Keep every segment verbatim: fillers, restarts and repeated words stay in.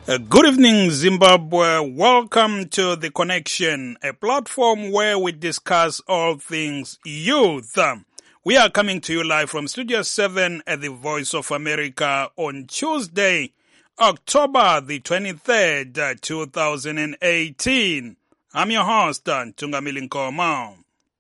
Uh, good evening, Zimbabwe. Welcome to The Connection, a platform where we discuss all things youth. We are coming to you live from Studio seven at the Voice of America on Tuesday, October the twenty-third, two thousand eighteen. I'm your host, Tungamili Nkoma.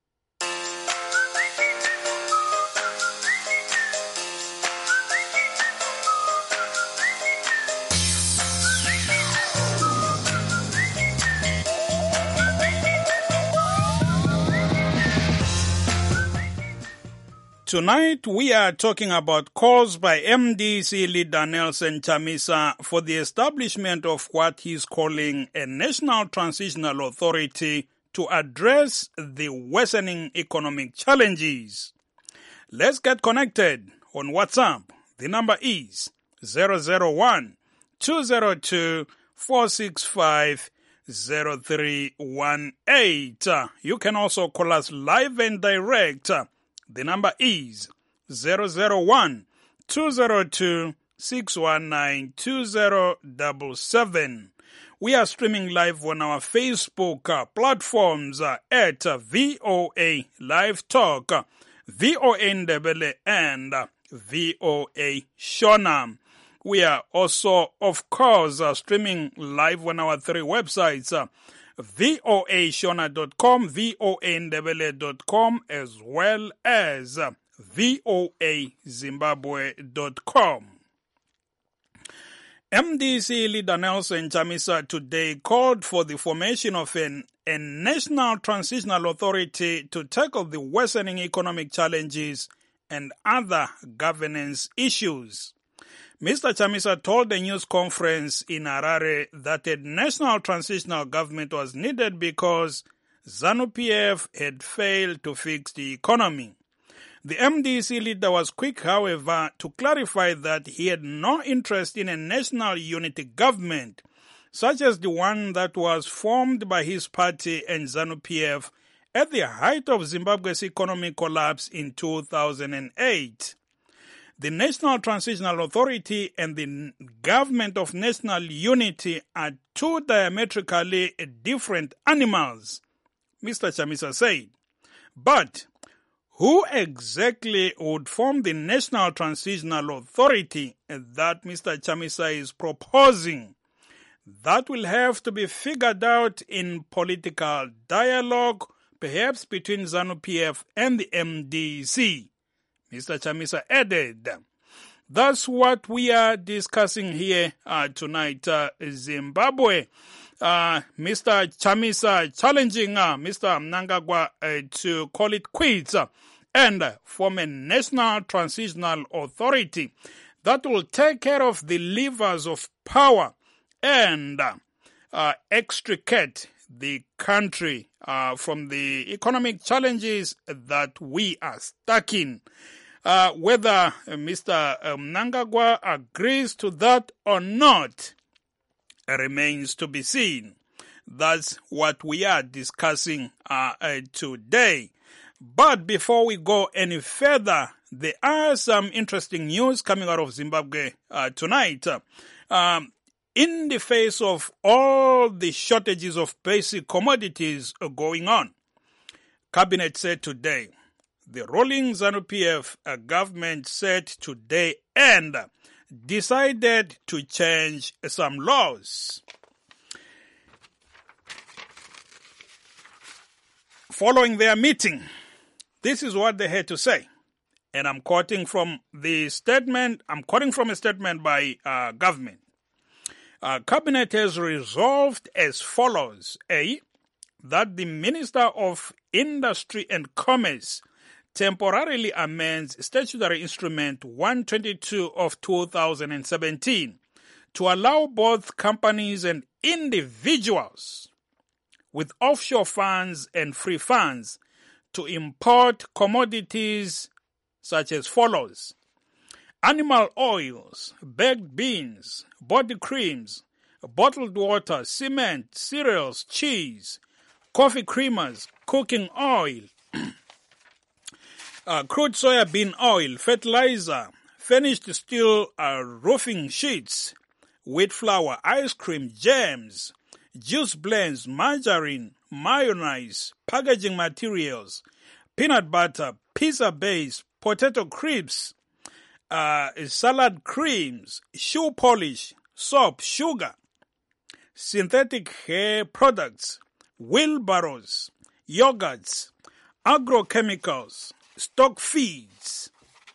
Tonight, we are talking about calls by M D C leader Nelson Chamisa for the establishment of what he's calling a National Transitional Authority to address the worsening economic challenges. Let's get connected on WhatsApp. The number is zero zero one, two zero two, four six five, zero three one eight. You can also call us live and direct. The number is zero zero one, two zero two, six one nine, two zero seven seven. We are streaming live on our Facebook uh, platforms uh, at uh, V O A Live Talk, uh, V O A Ndebele, and uh, V O A Shona. We are also, of course, uh, streaming live on our three websites, uh, V O A Shona dot com, V O A Ndebele dot com, as well as uh, V O A Zimbabwe dot com. M D C leader Nelson Chamisa today called for the formation of an, a National Transitional Authority to tackle the worsening economic challenges and other governance issues. Mister Chamisa told a news conference in Harare that a national transitional government was needed because ZANU-P F had failed to fix the economy. The M D C leader was quick, however, to clarify that he had no interest in a national unity government, such as the one that was formed by his party and ZANU-P F at the height of Zimbabwe's economic collapse in two thousand eight. The National Transitional Authority and the Government of National Unity are two diametrically different animals, Mister Chamisa said. But who exactly would form the National Transitional Authority that Mister Chamisa is proposing? That will have to be figured out in political dialogue, perhaps between ZANU-P F and the M D C. Mister Chamisa added, that's what we are discussing here uh, tonight, uh, Zimbabwe. Uh, Mister Chamisa challenging uh, Mister Mnangagwa uh, to call it quits uh, and form a National Transitional Authority that will take care of the levers of power and uh, uh, extricate the country uh, from the economic challenges that we are stuck in. Uh, whether uh, Mister Mnangagwa agrees to that or not uh, remains to be seen. That's what we are discussing uh, uh, today. But before we go any further, there are some interesting news coming out of Zimbabwe uh, tonight. Um, in the face of all the shortages of basic commodities going on, Cabinet said today, the ruling ZANU-P F government said today and decided to change some laws. Following their meeting, this is what they had to say. And I'm quoting from the statement, I'm quoting from a statement by uh, government. Uh, Cabinet has resolved as follows. A, that the Minister of Industry and Commerce temporarily amends Statutory Instrument one twenty-two of two thousand seventeen to allow both companies and individuals with offshore funds and free funds to import commodities such as follows: animal oils, baked beans, body creams, bottled water, cement, cereals, cheese, coffee creamers, cooking oil, uh, crude soybean oil, fertilizer, finished steel uh, roofing sheets, wheat flour, ice cream, jams, juice blends, margarine, mayonnaise, packaging materials, peanut butter, pizza base, potato crisps, uh, salad creams, shoe polish, soap, sugar, synthetic hair products, wheelbarrows, yogurts, agrochemicals, stock feeds.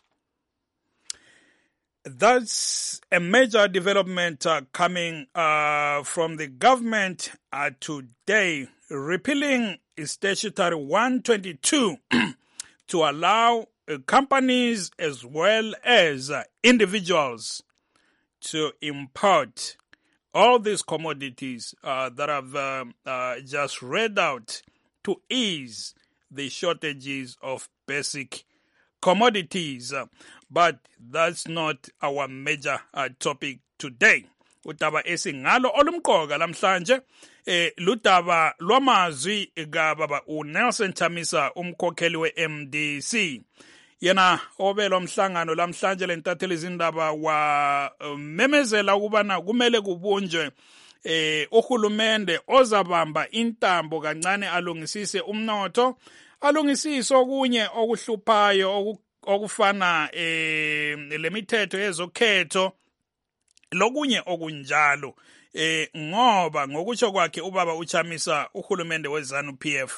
That's a major development uh, coming uh, from the government uh, today, repealing Statutory one twenty-two to allow uh, companies as well as uh, individuals to import all these commodities uh, that I've uh, uh, just read out to ease the shortages of basic commodities. Uh, but that's not our major uh, topic today. Udaba esingalo olumqoka lamhlanje eh ludaba lwamazwi kababa uNelson Chamisa umkhokheli we-M D C. Yena obelo mhlangano lamhlanje lentatheli izindaba wa uh, memezela ukubana kumele kubunjwe eh uhulumende ozabamba intambo kancane alungisise umnotho, alungisise okunye okuhluphayo okufana eh lemithetho yezokhetho lokunye okunjalo eh ngoba ngokutsho kwakhe ubaba uChamisa uhulumende weZANU P F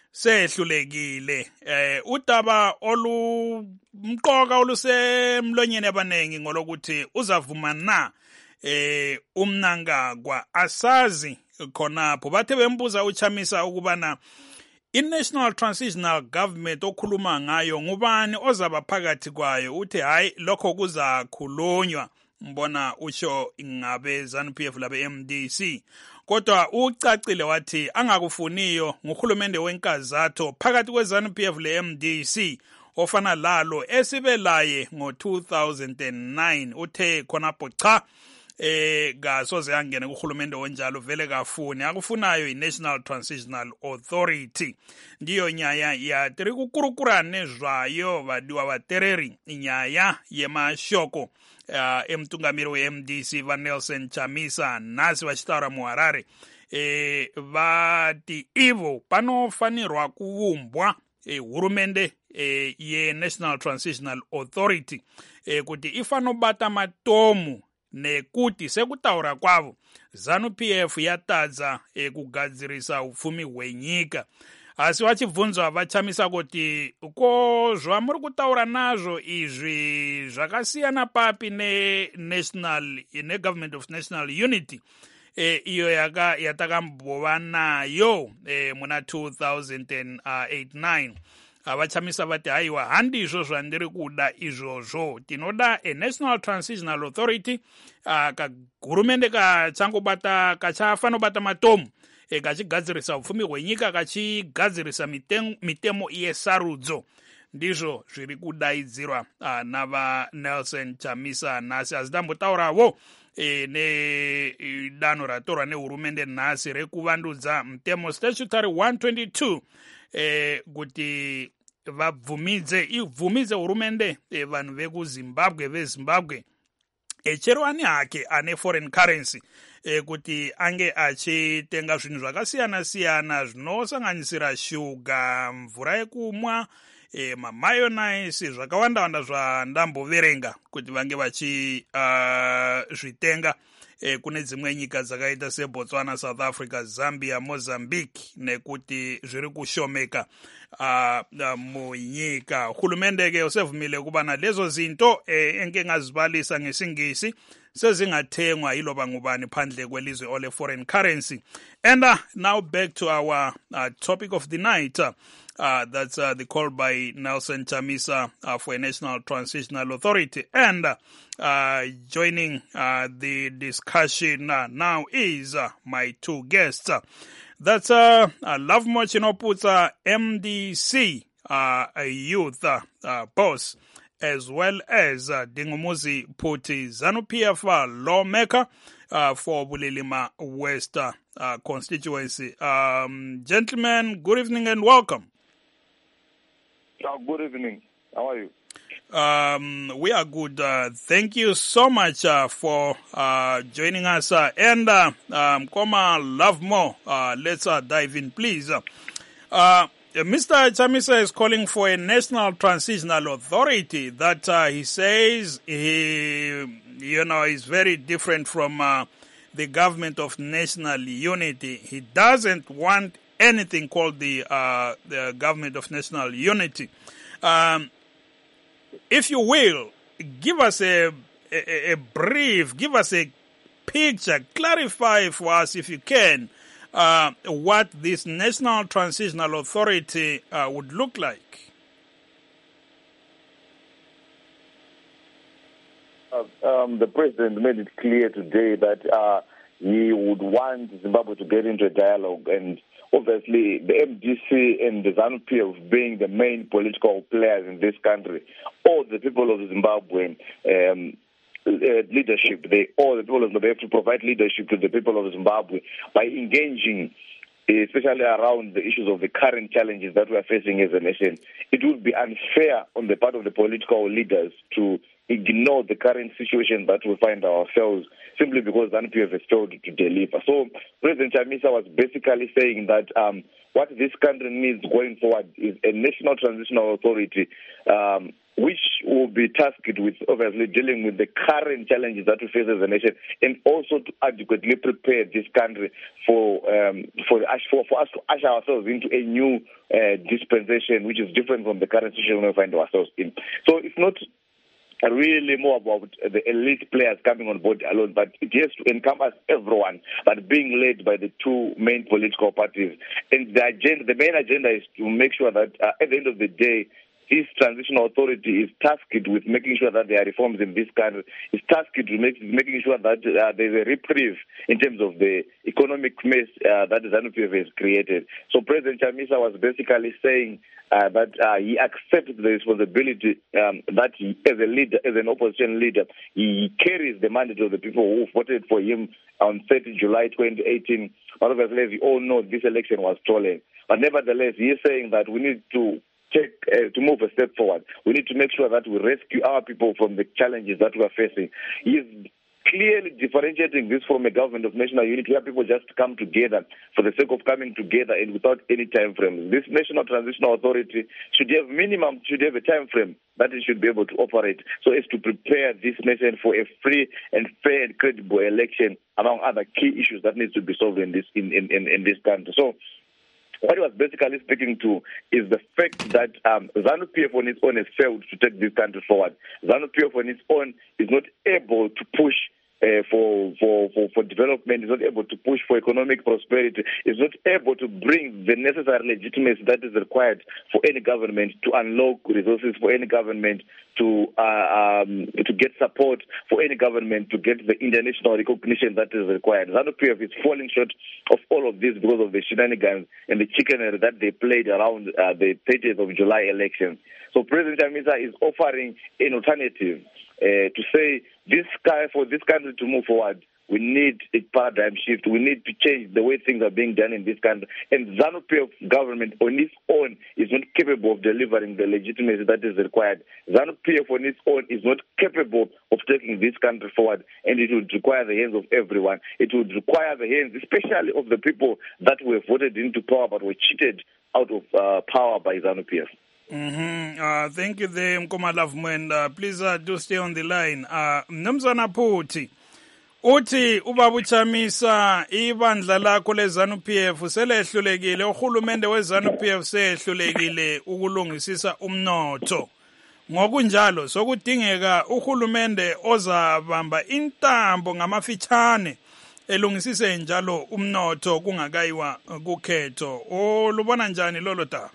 sehlulekile eh udaba olumqoka olusemlonyeni abanengi ngolokuthi uzavuma na eh umnangagwa asazi khonapho bathe bembuza uChamisa ukubana i-National Transitional Government okhuluma ngayo ngubani ozaba phakathi kwayo. Uthi hayi lokho kuzakhulunywa, mbona usho ingabe ZANU P F labe M D C, kodwa ucacile wathi angakufuniyo nguhulumende wenkazatho phakathi kweZANU P F le M D C ofana lalo esibelaye ngo two thousand nine. Uthe khonapho cha eh kasoze angene kuhulumende onjalo vele kafuni, akufunayo i-National Transitional Authority. Ndiyo nyaya ya tiri kukurukurane zvayo vadiwa vatereri nyaya yemashoko uh, emtungamiri we-M D C vaNelson Chamisa nasi vachitaura muHarare eh vati ivo panofanirwa kuvumbwa eh, hurumende eh, ye-National Transitional Authority eh, kuti ifanobata matomu nekuti sekutaura kwavo ZANU P F yatadza eh, kugadzirisa upfumi hwenyika. Asi vachibvunzwa vaChamisa kuti ko zvamuri kutaura nazvo izvi zvakasiyana papi ne-national ne-government of national unity eh, iyo yaka yatakambova nayo eh, muna two thousand eight nine. Avachamisa vati haiwa handizvo zvandiri kuda izvozvo, tinoda a National Transitional Authority uh, kahurumende kachangobata kachafanobata matomu e, kachigadzirisa upfumi hwenyika, kachigadzirisa mitemo, mitemo yesarudzo. Ndizvo zviri kudaidzirwa uh, navaNelson Chamisa nhasi. Asi tambotaurawo e, nedanho ratorwa nehurumende nhasi rekuvandudza mutemo Statutory one twenty-two eh kuti vabvumidze ivhumidze hurumende eh, vanhu vekuZimbabwe veZimbabwe echero ani hake ane foreign currency eh, kuti ange achitenga zvinhu zvakasiyana siyana zvinosanganisira shuga, mvura yekumwa, eh, mamayonnaise, zvakawanda wanda zvandamboverenga kuti vange vachi uh, zvitenga eh, kune dzimwe nyika dzakaita seBotswana, South Africa, Zambia, Mozambique, nekuti zviri kushomeka uh, uh, munyika. Hurumende ke usevumile kubana lezo zinto eh, enke ngazibalisa ngesingisi sezingathengwa yiloba ngubani phandle kwelizwe ole foreign currency. And uh, now back to our uh, topic of the night. Uh, Uh, that's uh, the call by Nelson Chamisa uh, for a National Transitional Authority. And uh, joining uh, the discussion uh, now is uh, my two guests. Uh, that's uh, uh, Lovemore Chinoputsa, M D C, uh, a youth uh, uh, boss, as well as uh, Dingumuzi Phuthi, ZANU P F uh, lawmaker uh, for Bulilima West uh, uh, constituency. Um, gentlemen, good evening and welcome. Oh, good evening. How are you? Um, we are good. Uh, thank you so much uh, for uh, joining us. Uh, and uh, um, Koma Love More, uh, let's uh, dive in, please. Uh, Mister Chamisa is calling for a national transitional authority that uh, he says he, you know, is very different from uh, the government of national unity. He doesn't want anything called the uh, the government of national unity. Um, if you will, give us a, a, a brief, give us a picture, clarify for us if you can, uh, what this National Transitional Authority uh, would look like. Uh, um, the president made it clear today that uh, he would want Zimbabwe to get into a dialogue, and obviously the M D C and the ZANU-P F being the main political players in this country, all the people of Zimbabwe um, uh, leadership, they all the people of Zimbabwe have to provide leadership to the people of Zimbabwe by engaging, especially around the issues of the current challenges that we are facing as a nation. It would be unfair on the part of the political leaders to ignore the current situation that we find ourselves simply because ZANU-P F has failed to deliver. So President Chamisa was basically saying that um, what this country needs going forward is a national transitional authority um, which will be tasked with obviously dealing with the current challenges that we face as a nation, and also to adequately prepare this country for um, for, for for us to usher ourselves into a new uh, dispensation which is different from the current situation we find ourselves in. So it's not really more about the elite players coming on board alone, but it has to encompass everyone, but being led by the two main political parties. And the agenda, the main agenda is to make sure that uh, at the end of the day, this transitional authority is tasked with making sure that there are reforms in this country. It's tasked to make, making sure that uh, there's a reprieve in terms of the economic mess uh, that the ZANU-P F has created. So President Chamisa was basically saying uh, that uh, he accepts the responsibility um, that he, as a leader, as an opposition leader, he carries the mandate of the people who voted for him on thirtieth of July twenty eighteen. But obviously, as you all know, this election was stolen. But nevertheless, he is saying that we need to Take, uh, to move a step forward. We need to make sure that we rescue our people from the challenges that we are facing. He is clearly differentiating this from a government of national unity where people just come together for the sake of coming together and without any time frame. This National Transitional Authority should have minimum, should have a time frame that it should be able to operate so as to prepare this nation for a free and fair and credible election, among other key issues that needs to be solved in this in, in, in, in this country. So what he was basically speaking to is the fact that um, ZANU-P F on its own has failed to take this country forward. ZANU-P F on its own is not able to push uh, for, for, for, for development, is not able to push for economic prosperity, is not able to bring the necessary legitimacy that is required for any government to unlock resources, for any government to uh, um, to get support, for any government to get the international recognition that is required. ZANU-P F is falling short of all of this because of the shenanigans and the chicanery that they played around uh, the thirtieth of July elections. So President Chamisa is offering an alternative uh, to say this guy, for this country to move forward, we need a paradigm shift. We need to change the way things are being done in this country. And ZANU-P F government on its own is not capable of delivering the legitimacy that is required. ZANU-P F on its own is not capable of taking this country forward, and it would require the hands of everyone. It would require the hands, especially of the people that were voted into power but were cheated out of uh, power by ZANU-P F. Mm-hmm. Uh, thank you there, Mkoma Lavumwenda. Please uh, do stay on the line. Uh, Mnumzana Phuthi, uthi ubaba Chamisa ibandla lakho leZANU-P F selehlulekile, uhulumende weZANU-P F sehlulekile ukulungisisa umnotho. Ngokunjalo sokudingeka uhulumende ozabamba intambo ngamafitshane elungisise njalo umnotho kungakayiwa kukhetho. Olubona njani lolo daba?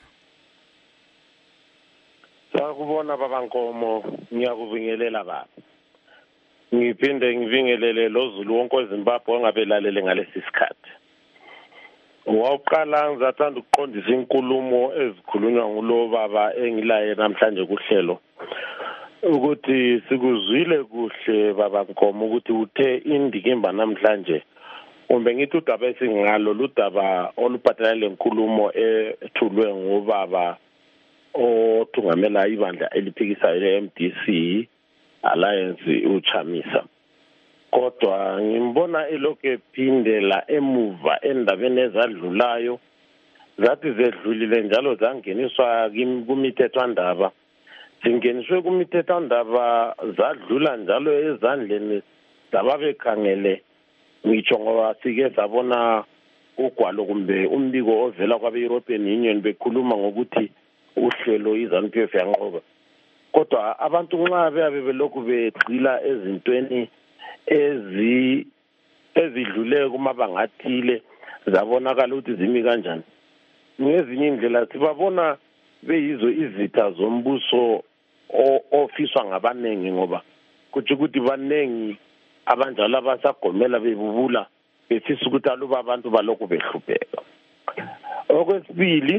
Sakubona baba Nkomo, ngiyakubingelela baba. Ngiphinde ngivingelele loZulu wonke weZimbabwe ongabelalele ngalesi sikhathi. Wawuqala ngizathanda ukuqondisa inkulumo ezikhulunywa ngulo baba engilaye namhlanje kuhlelo ukuthi sikuzwile kuhle baba Nkomo ukuthi uthe indikimba namhlanje kumbe ngithi udaba esingalo ludaba oluphathelane lenkulumo ethulwe ngobaba othungamela ibandla eliphikisayo le-M D C Alliance uChamisa. Kodwa ngimbona elokhu ephindela emuva endabeni ezadlulayo zathi zedlulile njalo zangeniswa kumithethwandaba. Zingeniswe kumithethwandaba zadlula njalo ezandleni zababekhangele. Ngitsho ngoba sike sabona ugwalo kumbe umbiko ovela kwabe-European Union bekhuluma ngokuthi uhlelo i-ZANU-P F yanqoba. Kodwa abantu nxa beyabe belokhu begxila ezintweni ezi ezidlule kumabanga athile zabonakala ukuthi zimi kanjani. Ngezinye indlela sibabona beyizo izitha zombuso ofiswa ngabanengi ngoba kuthi ukuthi banengi abanjalo abasagomela bebubula befisa ukuthi aluba abantu balokhu behlupheka. Okwesibili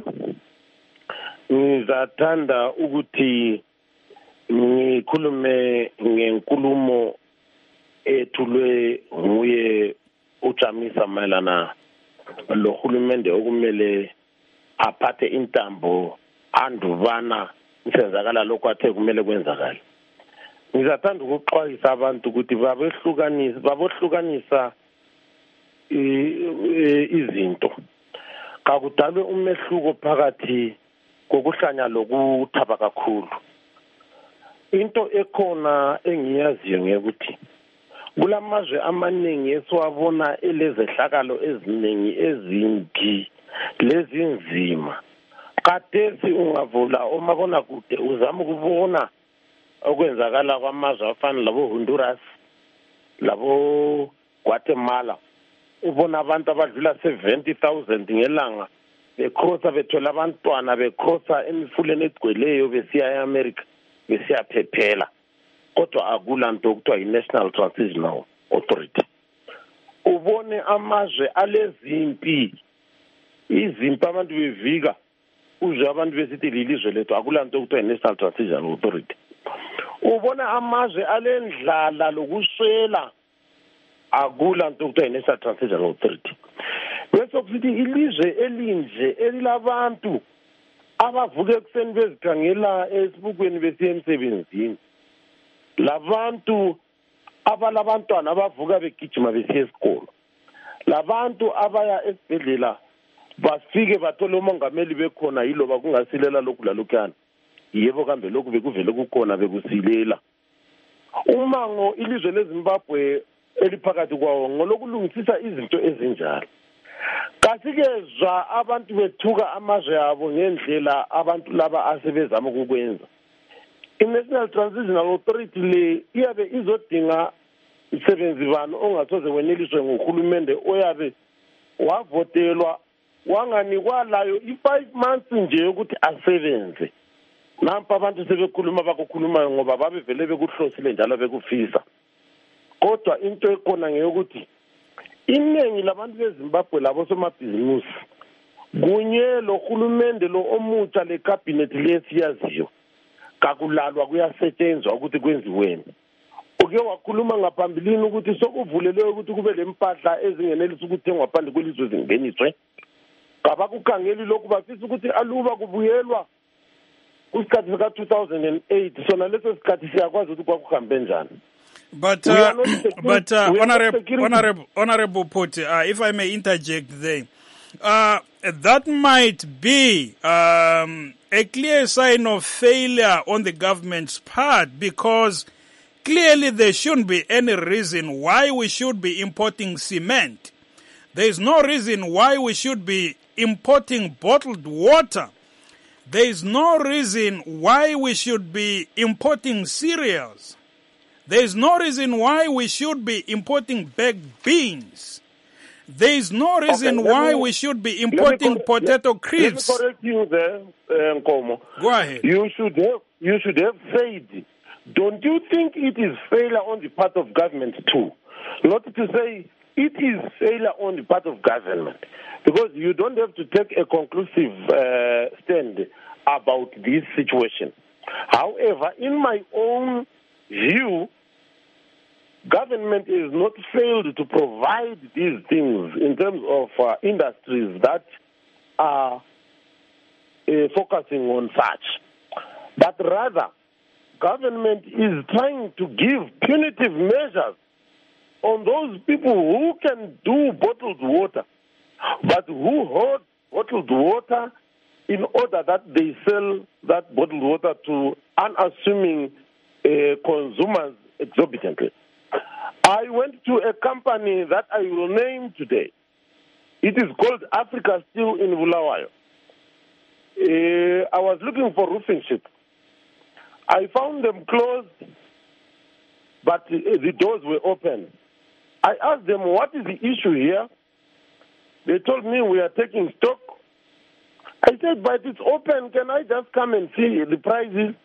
ngizathanda ukuthi ngikhulume ngenkulumo ethulwe nguye uChamisa mayelana lohulumende okumele aphathe intambo andubana isenzakala lokho athe kumele kwenzakala. Ngizathanda ukuxwayisa abantu ukuthi babehlukanisa babohlukanisa izinto. Kakudalwe umehluko phakathi kokuhlanya lokuthaba kakhulu. Into ekhona engiyaziyo ngekuthi kulamazwe amaningi esiwabona elezehlakalo eziningi ezimbi lezinzima. Khathesi ungavula omabona kude uzama ukubona okwenzakala kwamazwe afana labo Honduras, labo Guatemala. Ubona abantu abadlula seventy thousand ngelanga bekhosa bethola abantwana bekhosa emifuleni egcweleyo besiya eAmerica besiya phephela. Kodwa akulanto okuthiwa i-National Transitional Authority. Ubone amazwe alezimpi izimpi abantu bevika uzwe abantu besithi lilizwe lethu akulanto okuthiwa i-National Transitional Authority. Ubona amazwe alendlala lokuswela akulanto okuthiwa i-National Transitional Authority. Bese kusithi ilizwe elinje elilabantu abavuke ekuseni bezikhangela esibukweni besiya emsebenzini. Labantu abalabantwana abavuka begijima besiya esikolo. Labantu abaya esibhedlela bafike bathola umongameli bekhona yiloba kungasilela lokhu lalokhana. Yebo kambe lokhu bekuvele kukhona bekusilela. Umango ilizwe leZimbabwe eliphakathi kwawo ngolokulungisisa izinto ezinjalo. Kasikezwa abantu bethuka amazwe abo ngendlela abantu laba asebezama ukukwenza. I-National Transitional Authority le iyabe izodinga isebenzi bani ongasoze weneliswe ngohulumende oyabe wavotelwa wanganikwa layo i-five months nje ukuthi asebenze. Nampa abantu sebekhuluma bakukhulumayo ngoba babevele bekuhlosile njalo bekufisa. Kodwa into ekhona ngeyokuthi iningi labantu beZimbabwe labo somabhizimusi kunye lo hulumende lo omutsha le cabinet lesiyaziyo kakulalwa kuyasetshenzwa ukuthi kwenziweni. Uke wakhuluma ngaphambilini ukuthi sokuvulelwe ukuthi kube lempahla ezingenelisa ukuthengwa phandle kwelizwe zingeniswe. Kabakukhangeli lokhu bafisa ukuthi aluba kubuyelwa kusikhathi sika two thousand eight sona leso sikhathi siyakwazi ukuthi kwakuhambe njani. But uh, but uh, honorable honorable honorable Put, uh, if I may interject there, uh, that might be um, a clear sign of failure on the government's part, because clearly there shouldn't be any reason why we should be importing cement. There is no reason why we should be importing bottled water. There is no reason why we should be importing cereals. There is no reason why we should be importing baked beans. There is no reason okay, why me, we should be importing correct, potato let, crisps. Let me correct you there, uh, Nkomo. Go ahead. You should have, you should have said, don't you think it is failure on the part of government too? Not to say it is failure on the part of government, because you don't have to take a conclusive uh, stand about this situation. However, in my own view, government is not failed to provide these things in terms of uh, industries that are uh, focusing on such. but rather government is trying to give punitive measures on those people who can do bottled water, but who hold bottled water in order that they sell that bottled water to unassuming uh, consumers exorbitantly. I went to a company that I will name today. It is called Africa Steel in Bulawayo. Uh, I was looking for roofing sheets. I found them closed, but the doors were open. I asked them, what is the issue here? They told me, we are taking stock. I said, but it's open. Can I just come and see the prices?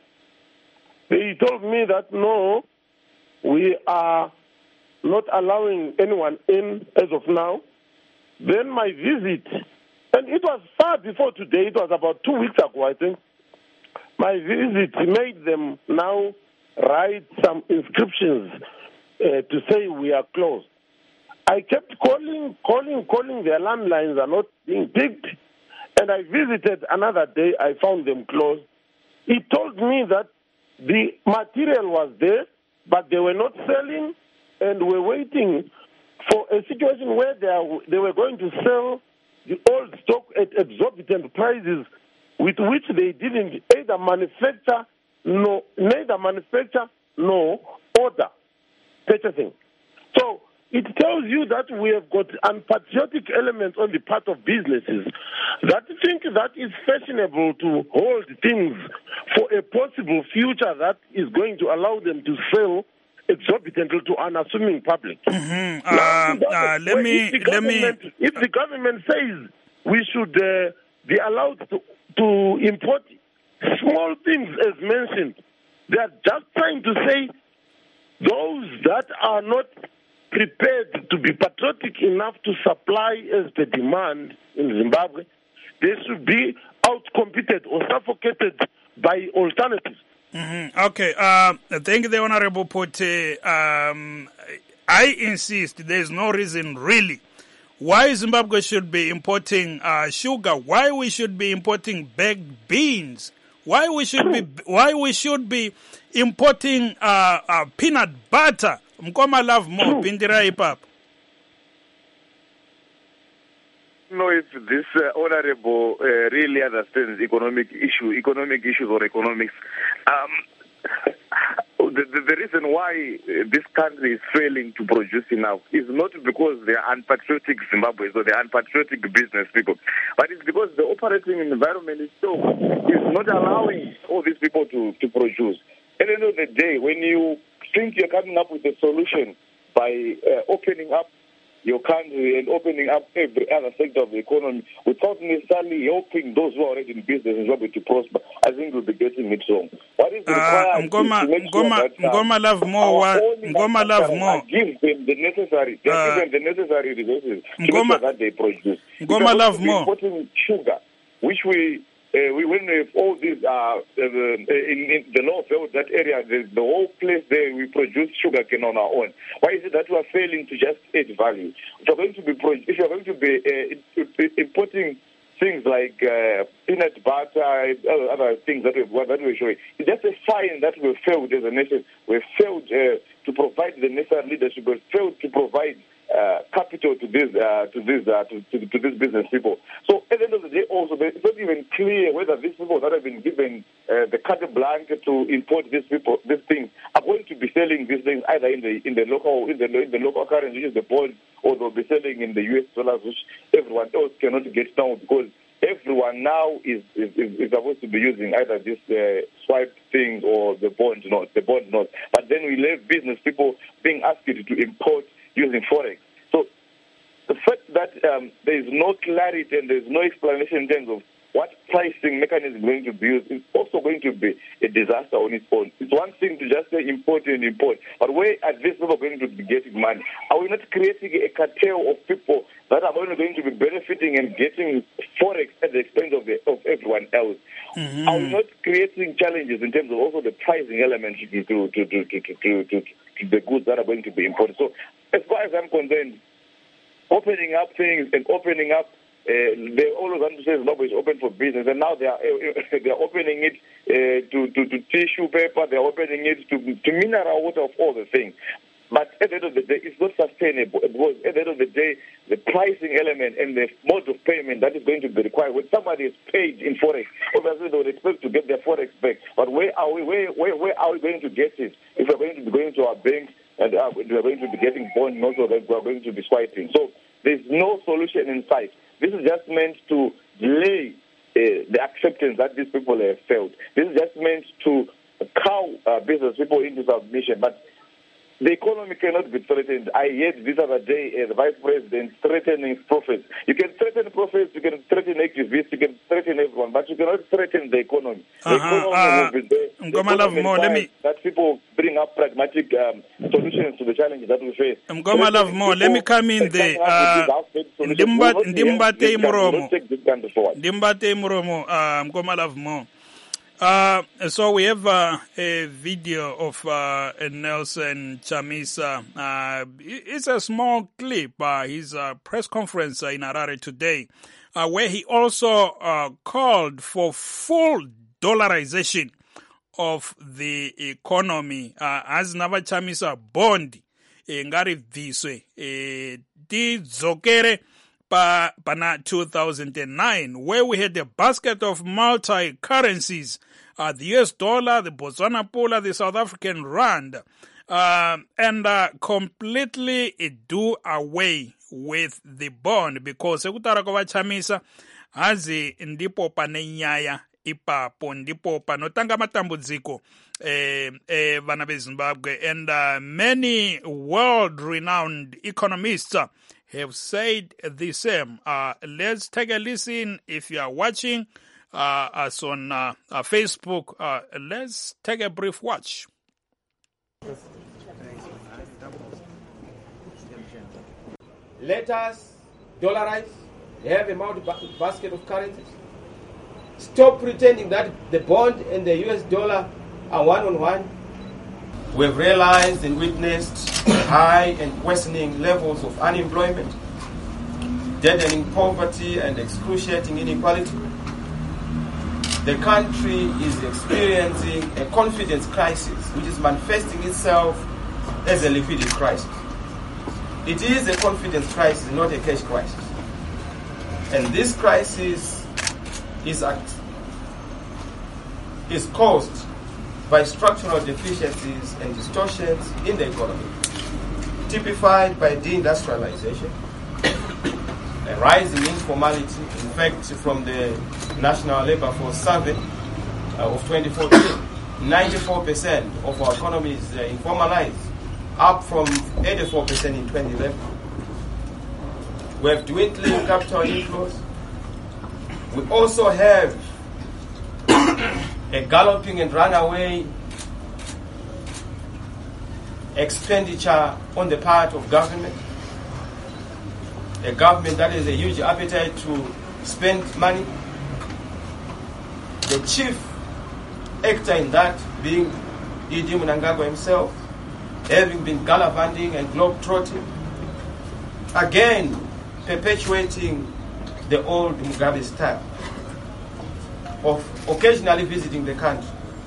They told me that, no, we are not allowing anyone in as of now. Then my visit, and it was far before today, it was about two weeks ago, I think. My visit made them now write some inscriptions uh, to say we are closed. I kept calling, calling, calling. Their landlines are not being picked. And I visited another day. I found them closed. He told me that the material was there, but they were not selling and were waiting for a situation where they, are, they were going to sell the old stock at exorbitant prices with which they didn't either manufacture, no, neither manufacture nor order purchasing. So it tells you that we have got unpatriotic elements on the part of businesses that think that it's fashionable to hold things for a possible future that is going to allow them to sell exorbitantly to unassuming public. Mm-hmm. Now, uh, uh, let me, let me. If the government says we should uh, be allowed to, to import small things, as mentioned, they are just trying to say those that are not prepared to be patriotic enough to supply as the demand in Zimbabwe, they should be outcompeted or suffocated by alternatives. Mm-hmm. Okay, uh, thank you, the Honorable Pote. Um, I insist there's no reason really why Zimbabwe should be importing uh, sugar, why we should be importing baked beans, why we should be why we should be importing uh, uh, peanut butter. Mkoma love more, Pindira Ipap. know if this uh, honorable uh, really understands economic issue, economic issues or economics. Um, the, the, the reason why this country is failing to produce enough is not because they are unpatriotic Zimbabweans or they are unpatriotic business people, but it's because the operating environment itself is not allowing all these people to, to produce. At the end of the day, when you think you're coming up with a solution by uh, opening up your country and opening up every other sector of the economy without necessarily helping those who are already in business and able to prosper, I think we'll be getting it wrong. What is required Ngoma, to make Ngoma, sure that uh, Ngoma love more, Ngoma love more. Give them the necessary, they uh, give them the necessary resources to Ngoma, make sure that they produce. Ngoma love more. Importing sugar, which we Uh, we when we have all these uh, uh, in, in the law of that area, the, the whole place there, we produce sugar cane on our own. Why is it that we are failing to just add value? If you're going to be if you're going to be uh, importing things like uh, peanut butter, uh, other things that we that we're showing, it's just a sign that we've failed as a nation. We've failed uh, to provide the necessary leadership. We've failed to provide Uh, capital to this uh, to this uh, to, to, to these business people. So at the end of the day, also it's not even clear whether these people that have been given uh, the carte blanche to import these people these things are going to be selling these things either in the in the local in the in the local currency, which is the bond, or they'll be selling in the U S dollars, which everyone else cannot get now because everyone now is is, is supposed to be using either this uh, swipe thing or the bond note, the bond note. But then we leave business people being asked to import using forex. So the fact that um, there is no clarity and there is no explanation in terms of what pricing mechanism is going to be used is also going to be a disaster on its own. It's one thing to just say import and import, but where are these people going to be getting money? Are we not creating a cartel of people that are only going to be benefiting and getting forex at the expense of, the, of everyone else? Mm-hmm. Are we not creating challenges in terms of also the pricing element to, to, to, to, to, to, to, to the goods that are going to be imported? So as far as I'm concerned, opening up things and opening up, uh, they always want to say Zimbabwe is open for business, and now they are uh, they are opening it uh, to, to, to tissue paper, they're opening it to, to mineral water, of all the things. But at the end of the day, it's not sustainable because at the end of the day, the pricing element and the mode of payment that is going to be required, when somebody is paid in Forex, obviously they would expect to get their Forex back. But where are we, where, where, where are we going to get it? If we're going to be going to our bank and uh, we're going to be getting bonds, and also that we're going to be swiping. So there's no solution in sight. This is just meant to delay uh, the acceptance that these people have felt. This is just meant to cow uh, business people into submission. But the economy cannot be threatened. I heard this other day uh, the Vice President threatening prophets. You can threaten prophets, you can threaten activists, you can threaten everyone, but you cannot threaten the economy. The Uh-huh. economy Uh, will be there. The Ngoma Love economy Mo, let me- requires that people bring up pragmatic um, solutions to the challenges that we face. Ngoma Love Mo, let me come in there. Uh, Ndimba- Ndimbate Muromo. Take this country forward. Dimbate Muromo, uh, Ngoma Love Mo. Uh, so we have uh, a video of uh, Nelson Chamisa. Uh, it's a small clip, uh, his uh, press conference uh, in Harare today, uh, where he also uh, called for full dollarization of the economy. Uh, as Nava Chamisa bond, ngari viswe, di zokere pa pana two thousand nine, where we had a basket of multi-currencies, uh, the U S dollar, the Botswana pula, the South African rand, uh, and uh, completely uh, do away with the bond, because sekutara kwa Chamisa hazi ndipo panenyaya ipapo ndipo panotanga matambudziko eh, eh, vana beZimbabwe, and uh, many world-renowned economists uh, have said the same. Uh, let's take a listen. If you are watching uh, us on uh, uh, Facebook, uh, let's take a brief watch. Let us dollarize, have a multi-basket of currencies. Stop pretending that the bond and the U S dollar are one-on-one. We've realized and witnessed high and worsening levels of unemployment, deadening poverty and excruciating inequality. The country is experiencing a confidence crisis, which is manifesting itself as a liquidity crisis. It is a confidence crisis, not a cash crisis. And this crisis is, act- is caused by structural deficiencies and distortions in the economy, typified by deindustrialization, a rise in informality. In fact, from the National Labour Force Survey uh, of twenty fourteen, ninety-four percent of our economy is uh, informalized, up from eighty-four percent in twenty eleven. We have dwindling capital inflows. We also have a galloping and runaway expenditure on the part of government. A government that has a huge appetite to spend money. The chief actor in that being E D Mnangagwa himself, having been gallivanting and globe-trotting, again perpetuating the old Mugabe style of occasionally visiting the country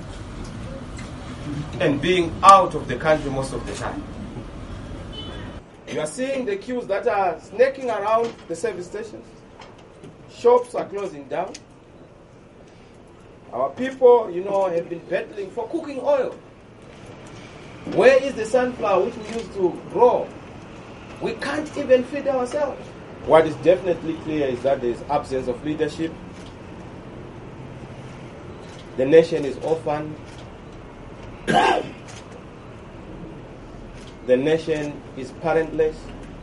and being out of the country most of the time. You are seeing the queues that are snaking around the service stations. Shops are closing down. Our people, you know, have been battling for cooking oil. Where is the sunflower which we used to grow? We can't even feed ourselves. What is definitely clear is that there is absence of leadership. The nation is orphaned. The nation is parentless.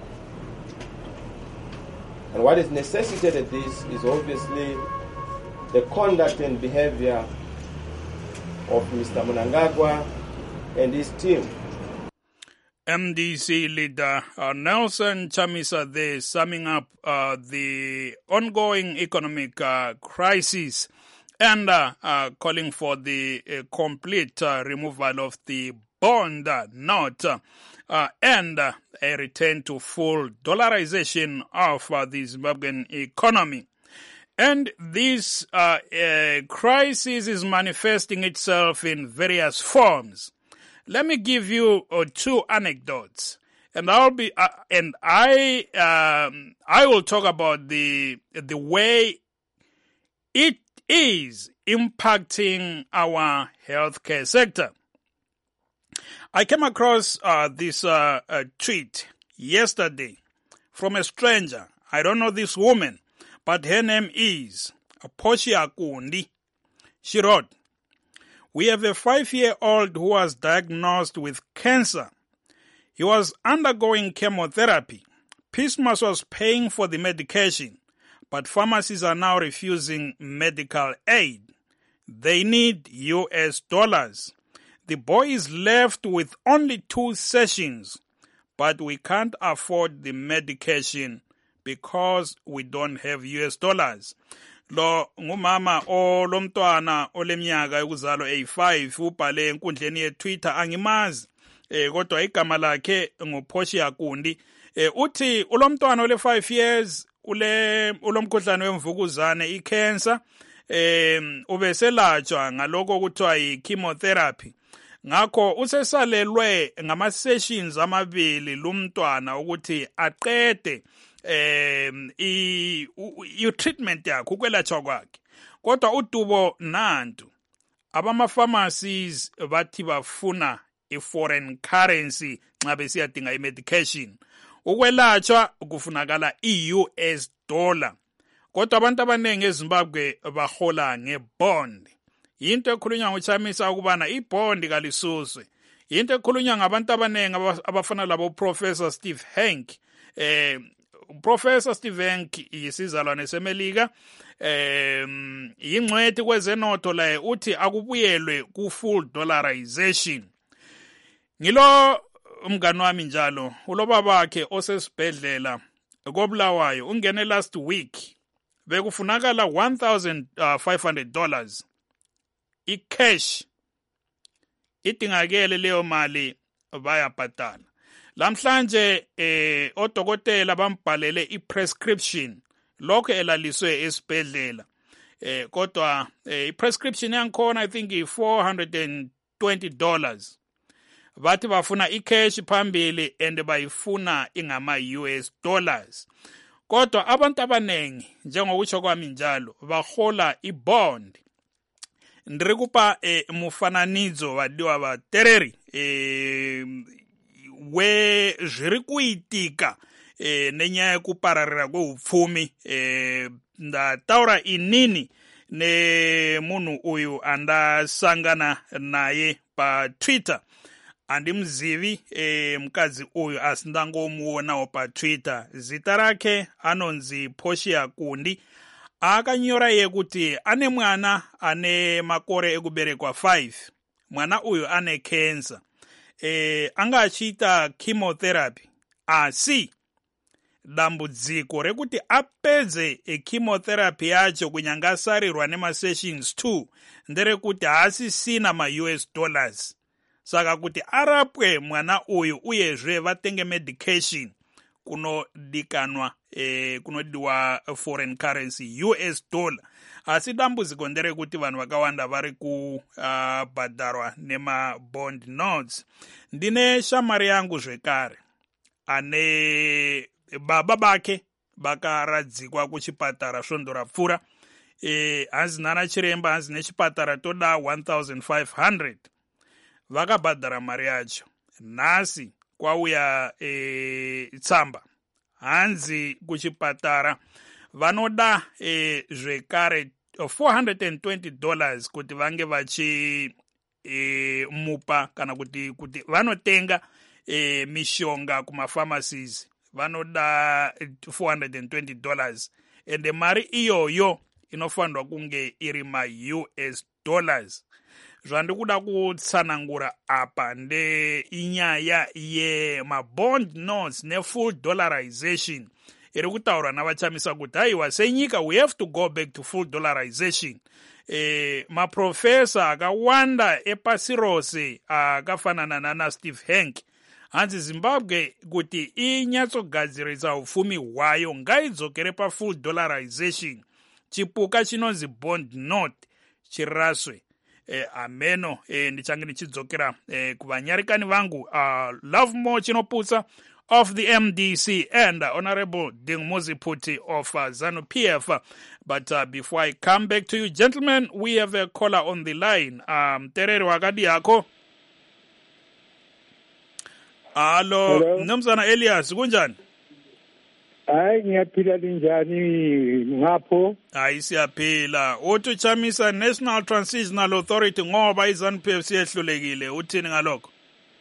And what is necessitated this is obviously the conduct and behavior of Mister Mnangagwa and his team. M D C leader uh, Nelson Chamisa there summing up uh, the ongoing economic uh, crisis and uh, uh, calling for the uh, complete uh, removal of the bond note uh, and uh, a return to full dollarization of uh, the Zimbabwean economy. And this uh, uh, crisis is manifesting itself in various forms. Let me give you uh, two anecdotes, and I'll be uh, and I um, I will talk about the the way it is impacting our healthcare sector. I came across uh, this uh, uh, tweet yesterday from a stranger. I don't know this woman, but her name is Portia Kundi. She wrote, "We have a five-year-old who was diagnosed with cancer. He was undergoing chemotherapy. Pismas was paying for the medication, but pharmacies are now refusing medical aid. They need U S dollars. The boy is left with only two sessions, but we can't afford the medication because we don't have U S dollars." Lo ngumama olomntwana oleminyaka yokuzalwa eyi-five ubhale enkundleni ye-Twitter, angimazi eh kodwa igama lakhe nguPortia Kundi. Eh uthi ulomntwana ole five years ule ulomkhuhlane wemvukuzane i-cancer, eh ubeselatshwa ngaloko kuthiwa yi-chemotherapy. Ngakho usesalelwe ngama sessions amabili lumntwana ukuthi aqede eh i treatment yakhe, ukwelatshwa kwakhe. Kodwa udubo nantu abama pharmacies bathi bafuna i-foreign currency nxa besiyadinga i-medication. Ukwelatshwa kufunakala i-U S dollar. Kodwa abantu abanengi eZimbabwe bahola ngebond. Into ekhulunywa nguChamisa ukubana ibond kalisuswe. Into ekhulunywa ngabantu abanengi abafana labo Professor Steve Hanke. Eh Professor Steve Hanke isizalwane seMelika, eh ingcwethi kwezenotho la uthi akubuyelwe ku full dollarization. Ngilo umngani wami njalo ulobaba wakhe osesibhedlela koBulawayo ungene last week, bekufunakala one thousand five hundred dollars i-cash. Idingakele leyo mali bayabhatala. Lamhlanje eh odokotela bambhalele i-prescription lokho elaliswe esibhedlela. Eh kodwa eh, i-prescription yankhona I think i four hundred twenty dollars. Bathi bafuna i-cash phambili and bayifuna ingama U S dollars. Kodwa abantu abanengi njengokutsho kwami njalo bahola i-bond. Ndrikupa eh, mufananidzo wadiwa ba tereri eh we zviri kuitika eh nenyaya yekupararira kweupfumi eh ndataura inini nemunhu uyu andasangana naye paTwitter. Andimzivi eh mukadzi uyu asi ndangomuonawo paTwitter. Zita rake anonzi Portia Kundi. Akanyora yekuti ane mwana ane makore ekuberekwa five. Mwana uyu ane cancer. Eh anga achita chemotherapy. Asi dambudziko rekuti apedze e chemotherapy yacho kunyangasarirwa nema sessions two nderekuti haasisina ma U S dollars. Saka kuti arapwe mwana uyu uyezve vatenge medication kunodikanwa eh kunodiwa foreign currency U S dollar. Asi dambudziko nderekuti vanhu vakawanda vari ku uh, bhadharwa nema bond notes. Ndine shamari yangu zvekare ane baba bake bakaradzikwa kuchipatara svondo rapfura. Eh hanzi nana chiremba hanzi nechipatara toda one thousand five hundred. Vakabhadhara mari yacho. Nhasi kwauya e, tsamba hanzi kuchipatara vanoda e, zvekare four hundred twenty dollars kuti vange vachi e, mupa kana kuti kuti vanotenga e, mishonga kuma pharmacies vanoda four hundred twenty dollars ende mari iyoyo inofanirwa kunge iri ma U S dollars. Zvandikuda kutsanangura apa nde inyaya ye ma bond notes ne full dollarization. Iri kutaura navachamisa kuti haiwa senyika we have to go back to full dollarization. Eh ma professor akawanda epasi rose akafanana nana Steve Hanke hanzi Zimbabwe kuti inyatsogadzirisa ufumi hwayo ngaidzokere pa full dollarization chipuka chinonzi bond note chiraswe. Eh, ameno eh, ndichange ndichidzokera eh, kuvanyarikani vangu uh, Love More Chinoputsa of the M D C and uh, Honorable Dingmuzi Phuthi of uh, ZANU-P F. But uh, before I come back to you, gentlemen, we have a caller on the line. Um, Terere wakadi yako. Hello, Mnumzana Elias, kunjani? Hayi ngiyaphila linjani ngapho? Hayi siyaphila. Uthi Chamisa National Transitional Authority ngoba iZANU-P F siyehlulekile. Uthini ngalokho?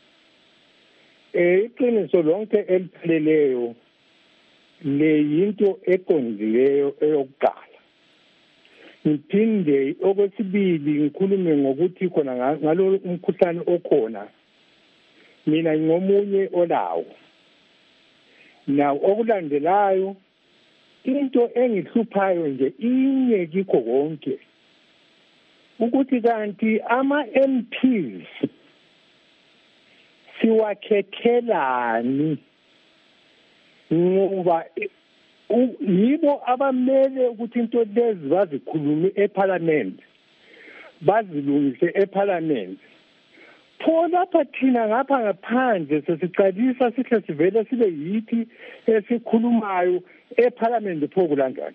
Eh iqiniso lonke elipheleleyo le yinto eqondileyo eyokuqala. Ngiphinde okwesibili ngikhulume ngokuthi khona ngalo umkhuhlane okhona. Mina ngomunye olawo. Na okulandelayo into engihluphayo nje inye kikho konke ukuthi kanti ama M Ps siwakhethelani ngoba yibo abamele ukuthi into lezi bazikhulume eParliament bazilungise eParliament. Pho lapha thina ngapha ngaphandle sesiqalisa sihle sivele sibe yithi esikhulumayo eParliament pho kulangani.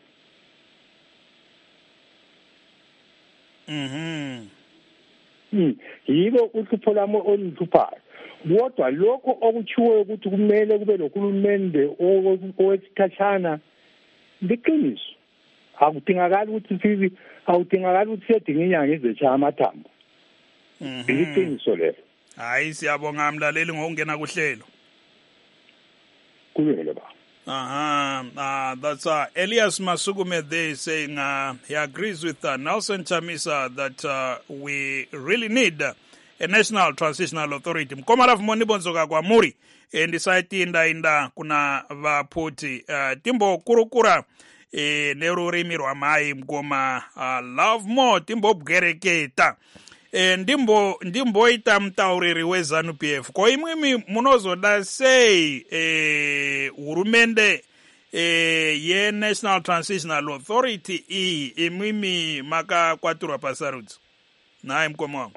Mhm. Mm. Yibo uhlupho lami oluhluphayo. Kodwa lokho okuchiwe ukuthi kumele kube nohulumende owesikhashana liqiniso. Akudingakala ukuthi sizi awudingakala ukuthi sedinga inyanga ezechaya amathambo. Mhm. Iqiniso lelo. Hayi siyabonga mlaleli ngokungena kuhlelo. Kulelo ba. Uh-huh. Uh, that's uh, Elias Masukume there saying uh, he agrees with uh, Nelson Chamisa that uh, we really need uh, a national transitional authority. Mkomalafu monibonzoka kwa muri ndisaiti inda inda kuna vaphuti uh, timbo kurukura e nerurimi rwamai mgoma uh, Love More timbo bgereketa e ndimbo ndimboita mtauriri weZANU-P F ko imwimi munozoda sei e hurumende e ye National Transitional Authority i imwimi maka kwaturwa pasarudzo naye mkoma wangu.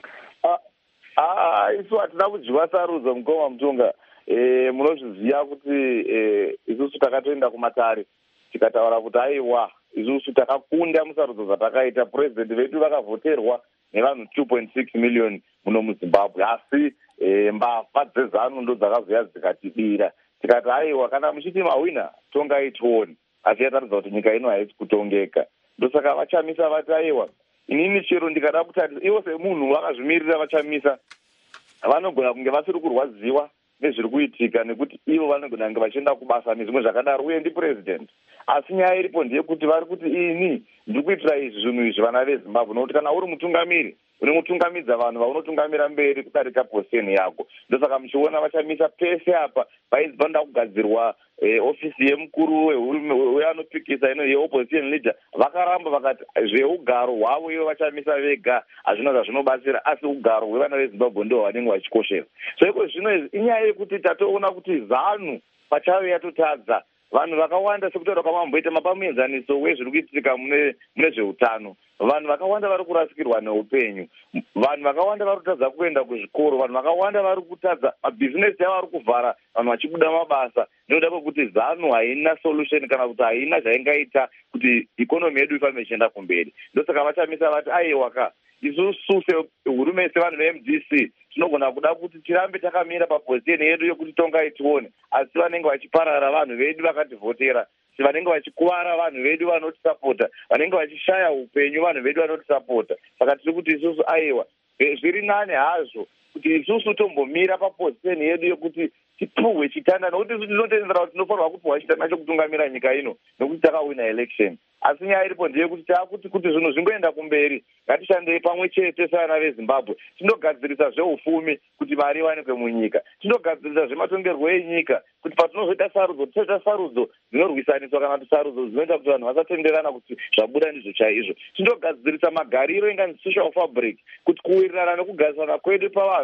Ah, isu atina kujiwa sarudzo mkoma mtunga. Eh munozviziva kuti eh isusu takatoenda kumatare tikataura kuti aiwa isusu takakunda musarudzo dzatakaita president vedu vakavhoterwa nevanhu two point six million muno muZimbabwe asi eh mbavha dzezanu ndo dzakazoya dzikatibira tikati aiwa kana muchiti mawina tongaitioni asi yataridza kuti nyika ino haisi kutongeka ndosaka vachamisa vati aiwa inini chero ndikada kutarisa ivo semunhu vakazvimirira vachamisa vanogona kunge vasiri kurwadziwa nezviri kuitika nekuti ivo vanogona kunge vachienda kubasa nezvimwe zvakadaro uye ndipresident asi nyaya iripo ndeyekuti vari kuti ini ndiri kuitira izvi zvinhu izvi vana veZimbabwe nokuti kana uri mutungamiri une mutungamidza vanhu vaunotungamira mberi kudarika poseni yako ndosaka muchiona vachamisa pese apa painzi panoda kugadzirwa eh, ofisi yemukuru weanopikisa ino yeopposition leader vakaramba vakati zveugaro hwavo ivo vachamisa vega hazvina zvazvinobatsira asi ugaro hwevana veZimbabwe ndo vanenge vachikoshera so iko zvino inyaya yekuti tatoona kuti ZANU pachayo yatotadza vanhu vakawanda sekutaura kwamamboita mapamuenzaniso wezviri kuitika mune mune zveutano vanhu vakawanda vari kurasikirwa neupenyu vanhu vakawanda vari kutadza kuenda kuzvikoro vanhu vakawanda vari kutadza mabhizinesi avo vari kuvhara vanhu vachibuda mabasa ndoda kwekuti ZANU haina solution kana kuti haina zvaingaita kuti ikonomi yedu ifambe ichienda kumberi ndosaka vachamisa vati aiwa ka isusu sehurumende sevanhu ve-M D C tinogona kuda kuti tirambe takamira papozisheni yedu yokuti tongaitione asi vanenge vachiparara vanhu vedu vakativhotera vanenge vachikuvara vanhu vedu vanotisapota vanenge vachishaya upenyu vanhu vedu vanotisapota saka tiri kuti isusu aiwa zviri nane hazvo kuti isusu tombomira papozisheni yedu yokuti tipuhwe chitanda nokuti isu tinotendera kuti tinofanirwa kupuhwa chitanda chokutungamira nyika ino nokuti takawina election asi nyaya iripo ndeyekuti taakuti kuti zvinhu zvingoenda kumberi ngatishandei pamwe chete sevana veZimbabwe tinogadzirisa zveufumi kuti mari iwanikwe munyika tinogadzirisa zvematongerwo enyika kuti patinozoita sarudzo tisaita sarudzo dzinorwisaniswa kana kuti sarudzo dzinoita kuti vanhu vasatenderana kuti zvabuda ndizvo chaizvo tinogadzirisa magariro ingani social fabric kuti kuwirirana nekugarisana kwedu pavanhu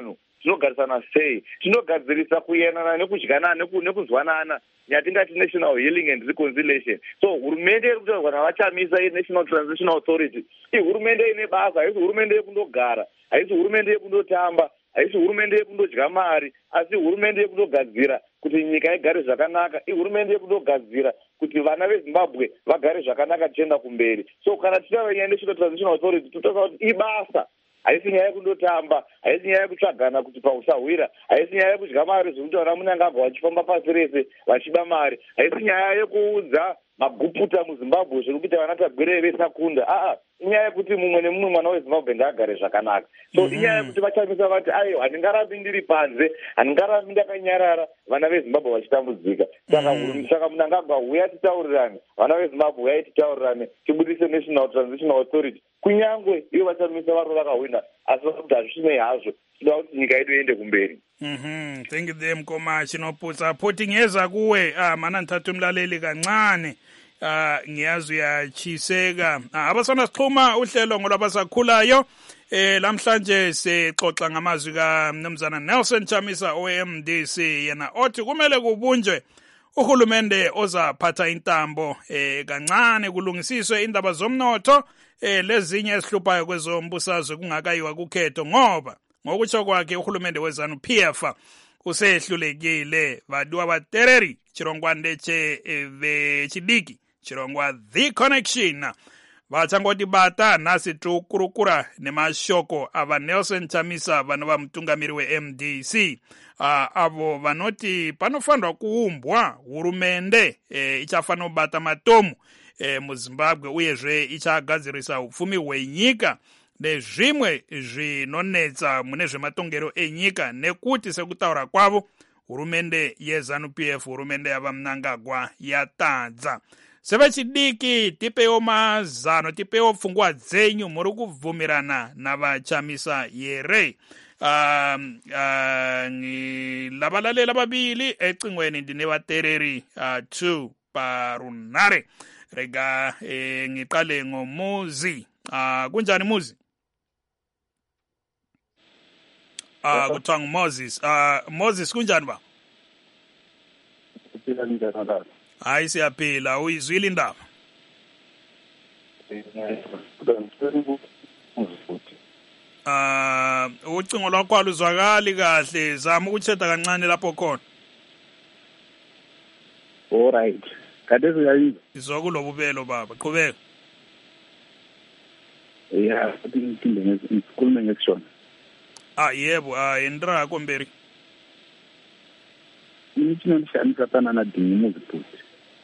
tinogarisana sei, tinogadzirisa kuyanana nekudyanana nekuzwanana yatingati national healing and reconciliation. So hurumende iri kutaurwa navachamisa national transitional authority ihurumende ine basa, haisi hurumende yekundogara, haisi hurumende yekundotamba, haisi hurumende yekundodya mari, asi hurumende yekundogadzira kuti nyika igare zvakanaka, ihurumende yekundogadzira kuti vana veZimbabwe vagare zvakanaka tichienda kumberi. So kana tichava national transitional authority totaura kuti ibasa, haisi nyaya yekundotamba, haisi nyaya yekutsvagana kuti pausahwira, haisi nyaya yekudya mari zvokuti vana Munangagwa vachifamba pasi rese vachiba mari, haisi nyaya yekuudza maguputa muZimbabwe zviri kuita vana Tagwere vesakunda. Aa, inyaya yekuti mumwe nemumwe mwana weZimbabwe ngaagare zvakanaka. So mm-hmm. inyaya yekuti vachamisa vati aiwa handingarambi ndiri panze, handingarambi ndakanyarara vana veZimbabwe vachitambudzika. Saka mm-hmm. saka Munangagwa uya titaurirane, vana veZimbabwe uyai titaurirane, tibudise national transitional authority. Kunyangwe ivo vachamisa varo vakahwina, asi vakuti hazvisvinei hazvo, tinoda kuti nyika yedu iende kumberi. Mhm, thank you them koma chinoputsa potingeza kuwe ah mana nithathu mlaleli kancane ah ngiyazi uyachiseka ah abasana sixhuma uhlelo ngolwabasakhulayo eh lamhlanje sexoxa ngamazwi kaMnumzana Nelson Chamisa O M D C yena othi kumele kubunjwe uhulumende ozaphatha intambo eh kancane kulungisiswe indaba zomnotho eh lezinye esihluphayo kwezombusazwe kungakayiwa kukhetho ngoba ngokutsho kwakhe uhulumende wezanu P F usehlulekile vadiwa vatereri chirongwande che vechidiki chirongwa The Connection vachangoti bata nasi tukurukura nemashoko ava Nelson Chamisa vano vamutungamiri we-M D C uh, avo vanoti panofanirwa kuumbwa hurumende e, ichafanira kubata matomu e, muZimbabwe uyezve ichagadzirisa upfumi hwenyika nezvimwe zvinonetsa mune zvematongero enyika nekuti sekutaura kwavo hurumende yeZanu P F hurumende yava Mnangagwa yatadza. Sevechidiki tipewo mazano tipewo pfungwa dzenyu muri kubvumirana navachamisa here. Um, uh, ngilavalela vavili ecingweni ndine vatereri uh, two parunare rega eh, ngiqale ngoMuzi. Uh, kunjani Muzi? Ah, uh, kuthiwa nguMoses. Uh, Moses kunjani ba? Hayi siyaphila, uyizwile indaba? Ah, uh, ucingo lwakho aluzwakali kahle, zama ukuthetha kancane lapho khona. All right. Kade uyayiza. Izokulobubelo baba, qhubeka. Yeah, ngithinde ngikhulume ngesishona. Ah yebo, ah indra komberi. Ngithina nishamisa sana na Dingimuzi Bhuti.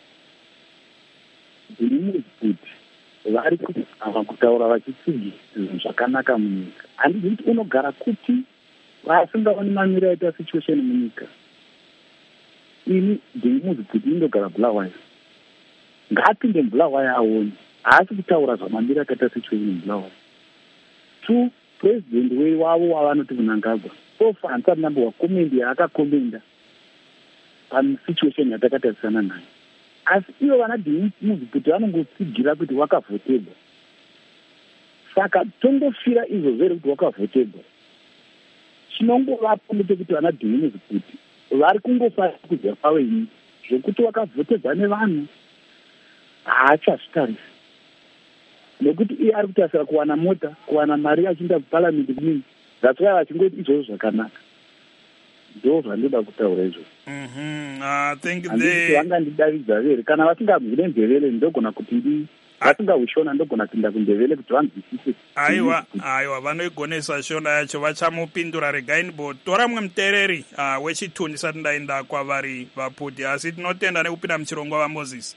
Dingimuzi Bhuti vari kuti avakutaura vachitsigi zvakanaka munyika. Handizvi kuti unogara kuti vasingaoni mamiro aita situation munyika. Ini Dingimuzi Bhuti indogara Bulawayo. Ngapinde Bulawayo aone. Haasi kutaura zvamamiro akaita situation Bulawayo. Two, president wewavo wavanoti Mnangagwa sofa hansati namba wakomenda yaakakomenda pasituation yatakatarisana nayo, asi ivo vana Dingimuzi Bhuti vanongotsigira kuti wakavhotebwa. Saka tongofira izvo zvere kuti wakavhotebwa. Chinongovapo ndechekuti vana Dingimuzi Bhuti vari kungofanira kudya pawenyu zvokuti wakavhotebwa nevanhu haachazvitarisi, nekuti iye ari kutasira kuwana mota, kuwana mari achienda kuparamende kunini. That's why vachingoti izvozvo zvakanaka. Ndo zvandoda kutaura izvo. Mhm. Ah, thank you. Anditi vangandidavidza vere kana vasingabvire nzevele ndogona kuti ndi vasingaushona ndogona kupinda kunzevele kuti vanzwisise. Aiwa, aiwa vanoigonesa shona yacho vachamupindura. Regai ndimbo tora mumwe mutereri uh, wechitundi ndisati ndaenda kwavari vaputi, asi tinotenda nekupinda muchirongwa vaMoses.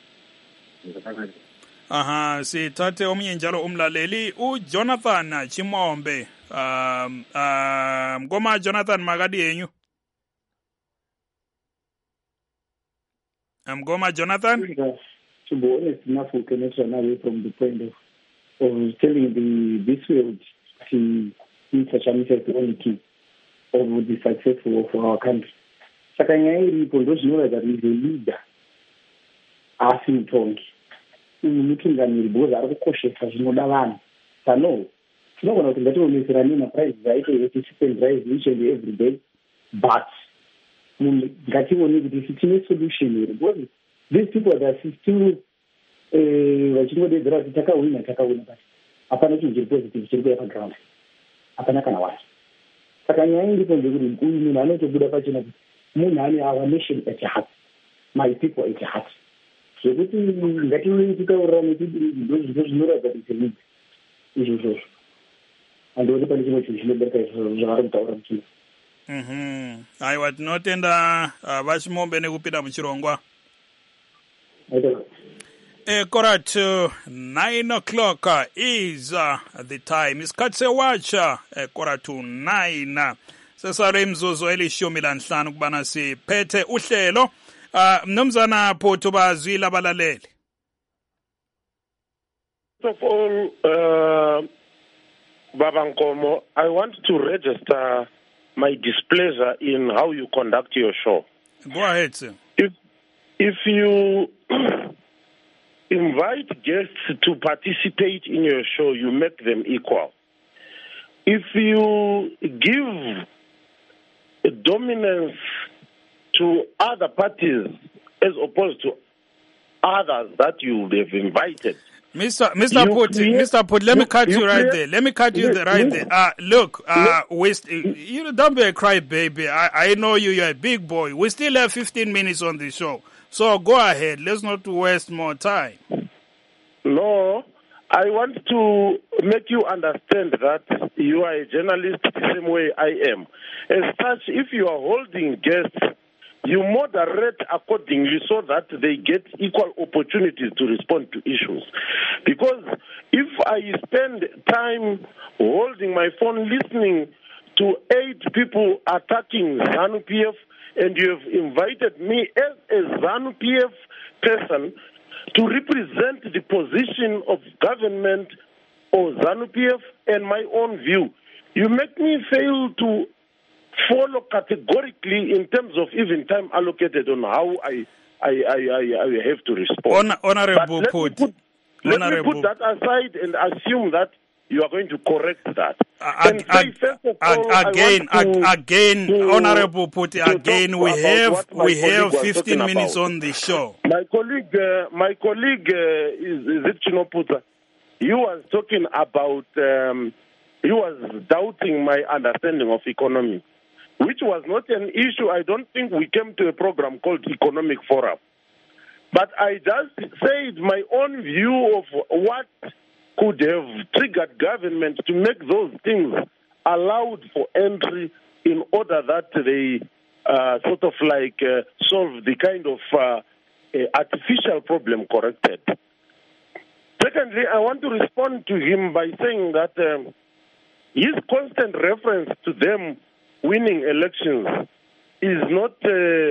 Aha, sithathe omunye njalo umlaleli uJonathan Chimombe. Um, uh, Ngoma Jonathan magadi yenyu. Ngoma Jonathan. To be honest enough, we cannot run away from the point of, of telling the this world to Mister Chamisa is the only key of the successful for our country. Sakanyai Pondo's that is a leader. Asking Tongi. Mutunganiri because ari kukoshesa zvinoda vanhu. Sano tinogona kuti ngatiomesirani maprices aite eighty-six rise each and every day, but ngatione kuti tine solution here, because these people that are still vachingodedzera kuti takawina takawina, but hapana chinhu chiri positive chiri kuya paground, hapana kana wasi. Saka nyaya iripo ndekuti uyu munhu anotobuda pachena kuti munhu ane our nation at heart, my people at heart, zvekuti ngatione titaurirane kuti ndozvino zvinoratidza kuti senyika izvo izvozvo, handioni pane chimwe chinhu chinobereka izvozvo zvavari kutaura muchina. Aiwa, tinotenda vachimombe nekupinda muchirongwa. Uh, quarter to nine o'clock uh, is uh, the time. Isikhathi sewacha uh, quarter to nine. Sesare mzuzu elishumi lanhlanu kubana siphethe uhlelo. Uh, Mnumzana Phuthu bazwile abalaleli. First of all, uh, Baba Nkomo, I want to register my displeasure in how you conduct your show. Go ahead, sir. If if you invite guests to participate in your show, you make them equal. If you give a dominance to other parties as opposed to others that you have invited, Mister Mister Phuthu, Mister Phuthu, let me cut you, you right there. Let me cut you the right there. Uh, look, uh, we st- you don't be a crybaby. I I know you. You're a big boy. We still have fifteen minutes on the show, so go ahead. Let's not waste more time. No, I want to make you understand that you are a journalist the same way I am. As such, if you are holding guests, you moderate accordingly so that they get equal opportunities to respond to issues. Because if I spend time holding my phone listening to eight people attacking ZANU P F, and you have invited me as a ZANU P F person to represent the position of government or ZANU P F and my own view, you make me fail to follow categorically in terms of even time allocated on how I I, I, I, I have to respond. Hon- Honorable Phuthu. Let me put that aside and assume that you are going to correct that. Uh, and ag- say, first of all, again, ag- to, again, to, Honorable Phuthu, again, we have we have fifteen minutes about. on the show. My colleague, uh, my colleague, uh, is, is it Chino Phutha? He was talking about, um, he was doubting my understanding of economy, which was not an issue. I don't think we came to a program called Economic Forum. But I just said my own view of what could have triggered government to make those things allowed for entry in order that they uh, sort of like uh, solve the kind of uh, uh, artificial problem corrected. Secondly, I want to respond to him by saying that um, his constant reference to them winning elections is not uh,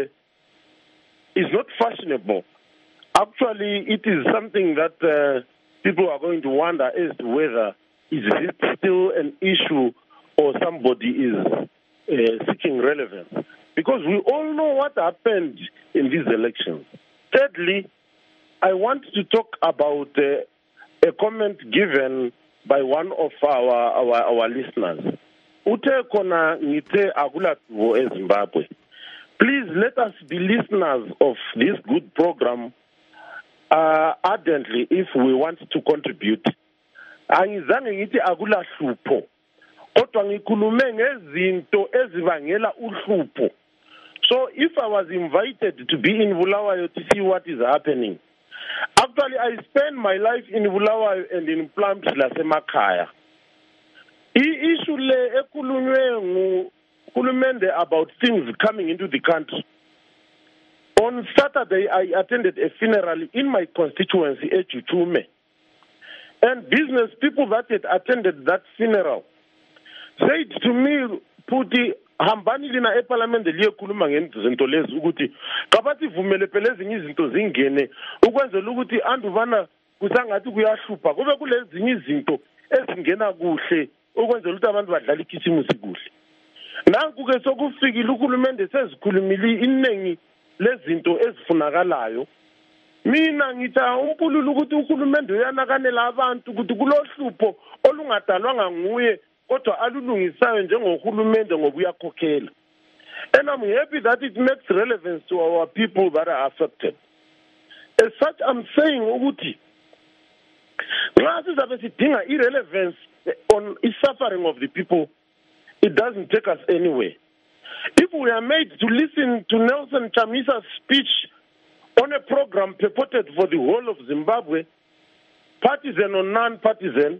is not fashionable. Actually, it is something that uh, people are going to wonder as to whether is it still an issue or somebody is uh, seeking relevance. Because we all know what happened in these elections. Thirdly, I want to talk about uh, a comment given by one of our our, our listeners. Ute kona ngite agulatuvo e Zimbabwe. Please let us be listeners of this good program uh, ardently if we want to contribute. Angizange ngithi akulahlupho. Kodwa ngikhulume ngezinto ezibangela uhlupho. So if I was invited to be in Bulawayo to see what is happening, actually I spend my life in Bulawayo and in Plumtree lasemakhaya. I-issue le ekhulunywe nguhulumende about things coming into the country. On Saturday, I attended a funeral in my constituency, Echuchume. And business people that had attended that funeral said to me, Puti, hambani lina eparlament liyekhuluma ngezinto lezi ukuthi kabathi vumele phela ezinye izinto zingene ukwenzela ukuthi anduvana kusangathi kuyahlupha kube kulezinye izinto ezingena kuhle ukwenzela ukuthi abantu badlala ikhisimusi kuhle. Nanku ke sokufikile uhulumende sezikhulumile iningi lezinto ezifunakalayo mina ngitha umpululu ukuthi uhulumende uyanakanela abantu ukuthi kulohlupho olungadalwanga nguye kodwa alulungisayo njengohulumende ngoba uyakhokhela. And I'm happy that it makes relevance to our people that are affected. As such, I'm saying ukuthi nxa sizabe sidinga irrelevance on the suffering of the people, it doesn't take us anywhere. If we are made to listen to Nelson Chamisa's speech on a program purported for the whole of Zimbabwe, partisan or non-partisan,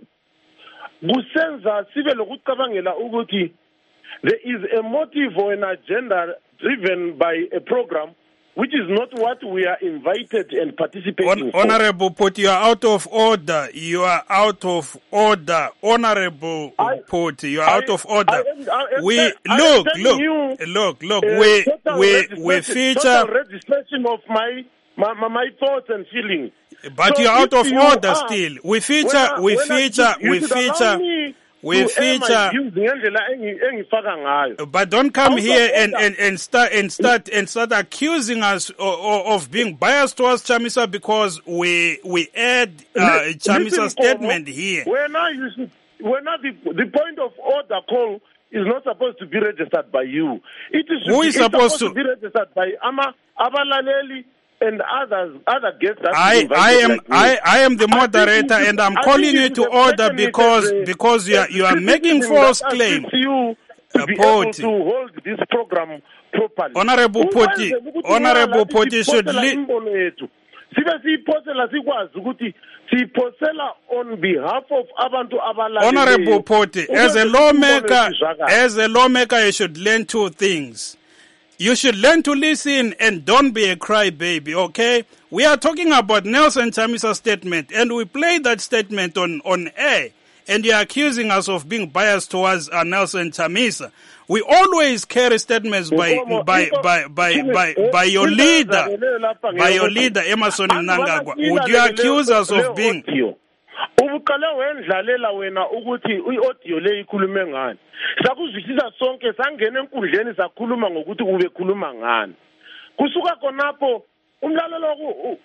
kusenza sibe lokucabangela ukuthi there is a motive or an agenda driven by a program which is not what we are invited and participating Hon- Honorable Poti, you are out of order. You are out of order. Honorable I, Poti, you are I, out of order. I am, I am, we I am look, telling look, you, look, look. uh, we total we we registration- feature, total registration of my my, my, my thoughts and feelings. but So you are out if of you order are- still. We feature, when I- we when I- feature, you we should allow feature, me we to air my feature. views ngendlela engi- engifaka ngayo. But don't come Out of here and, order. and, and start and start and start accusing us of, of being biased towards Chamisa because we we add uh, Li- Chamisa's listen, statement Komo, here. When I you should, when I, the, the point of order call is not supposed to be registered by you. It is Who is it's supposed to- be registered by Ama Abalaleli and others, other guests that I, you I invited am like me. I, I am the I think moderator you should- and I'm I calling think you you to should have order taken it because as a- because you are you are as making criticism false that claim. assists you to Uh, be Poti. able to hold this program properly. Honorable Poti, Ukwenze ukuthi Honorable nxa Poti lathi should siphosela li- imbono yethu sibe siyiphosela sikwazi ukuthi siyiphosela on behalf of abantu abalaleleyo. Honorable Poti, as a Ukwenze lawmaker, imbono yethu izwakale. as a lawmaker, you should learn two things. You should learn to listen and don't be a crybaby, okay? We are talking about Nelson Chamisa's statement, and we played that statement on, on air, and you're accusing us of being biased towards uh, Nelson Chamisa. We always carry statements by Nkomo, by iko- by by Chile, by, eh, by your into leader, ezakeleyo lapha by your ngeyokuthi- leader Emerson Abantu Mnangagwa. bayaphila Would you lelo- accuse us lelo of being? audio. Ubuqale wendlalela wena ukuthi i-audio le ikhulume ngani. Sakuzwisisa sonke sangena enkundleni sakhuluma ngokuthi ubekhuluma ngani. Kusuka khonapho umlalelo ku-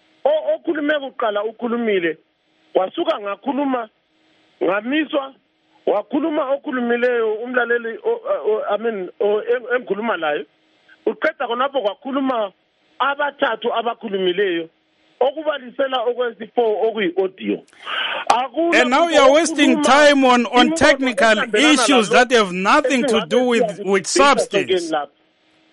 o- okhulume kuqala ukhulumile wasuka ngakhuluma ngamiswa wakhuluma okhulumileyo umlaleli o- o- I mean o- em- emkhuluma layo uqeda khonapho kwakhuluma abathathu abakhulumileyo okubalisela okwesi-four okuyi-audio. Akuna And now muntu you're wasting okhuluma time on, on imibono technical ehambelana issues nalokho that have nothing to do with, esingabe with siyakudinga substance. sokeni lapha.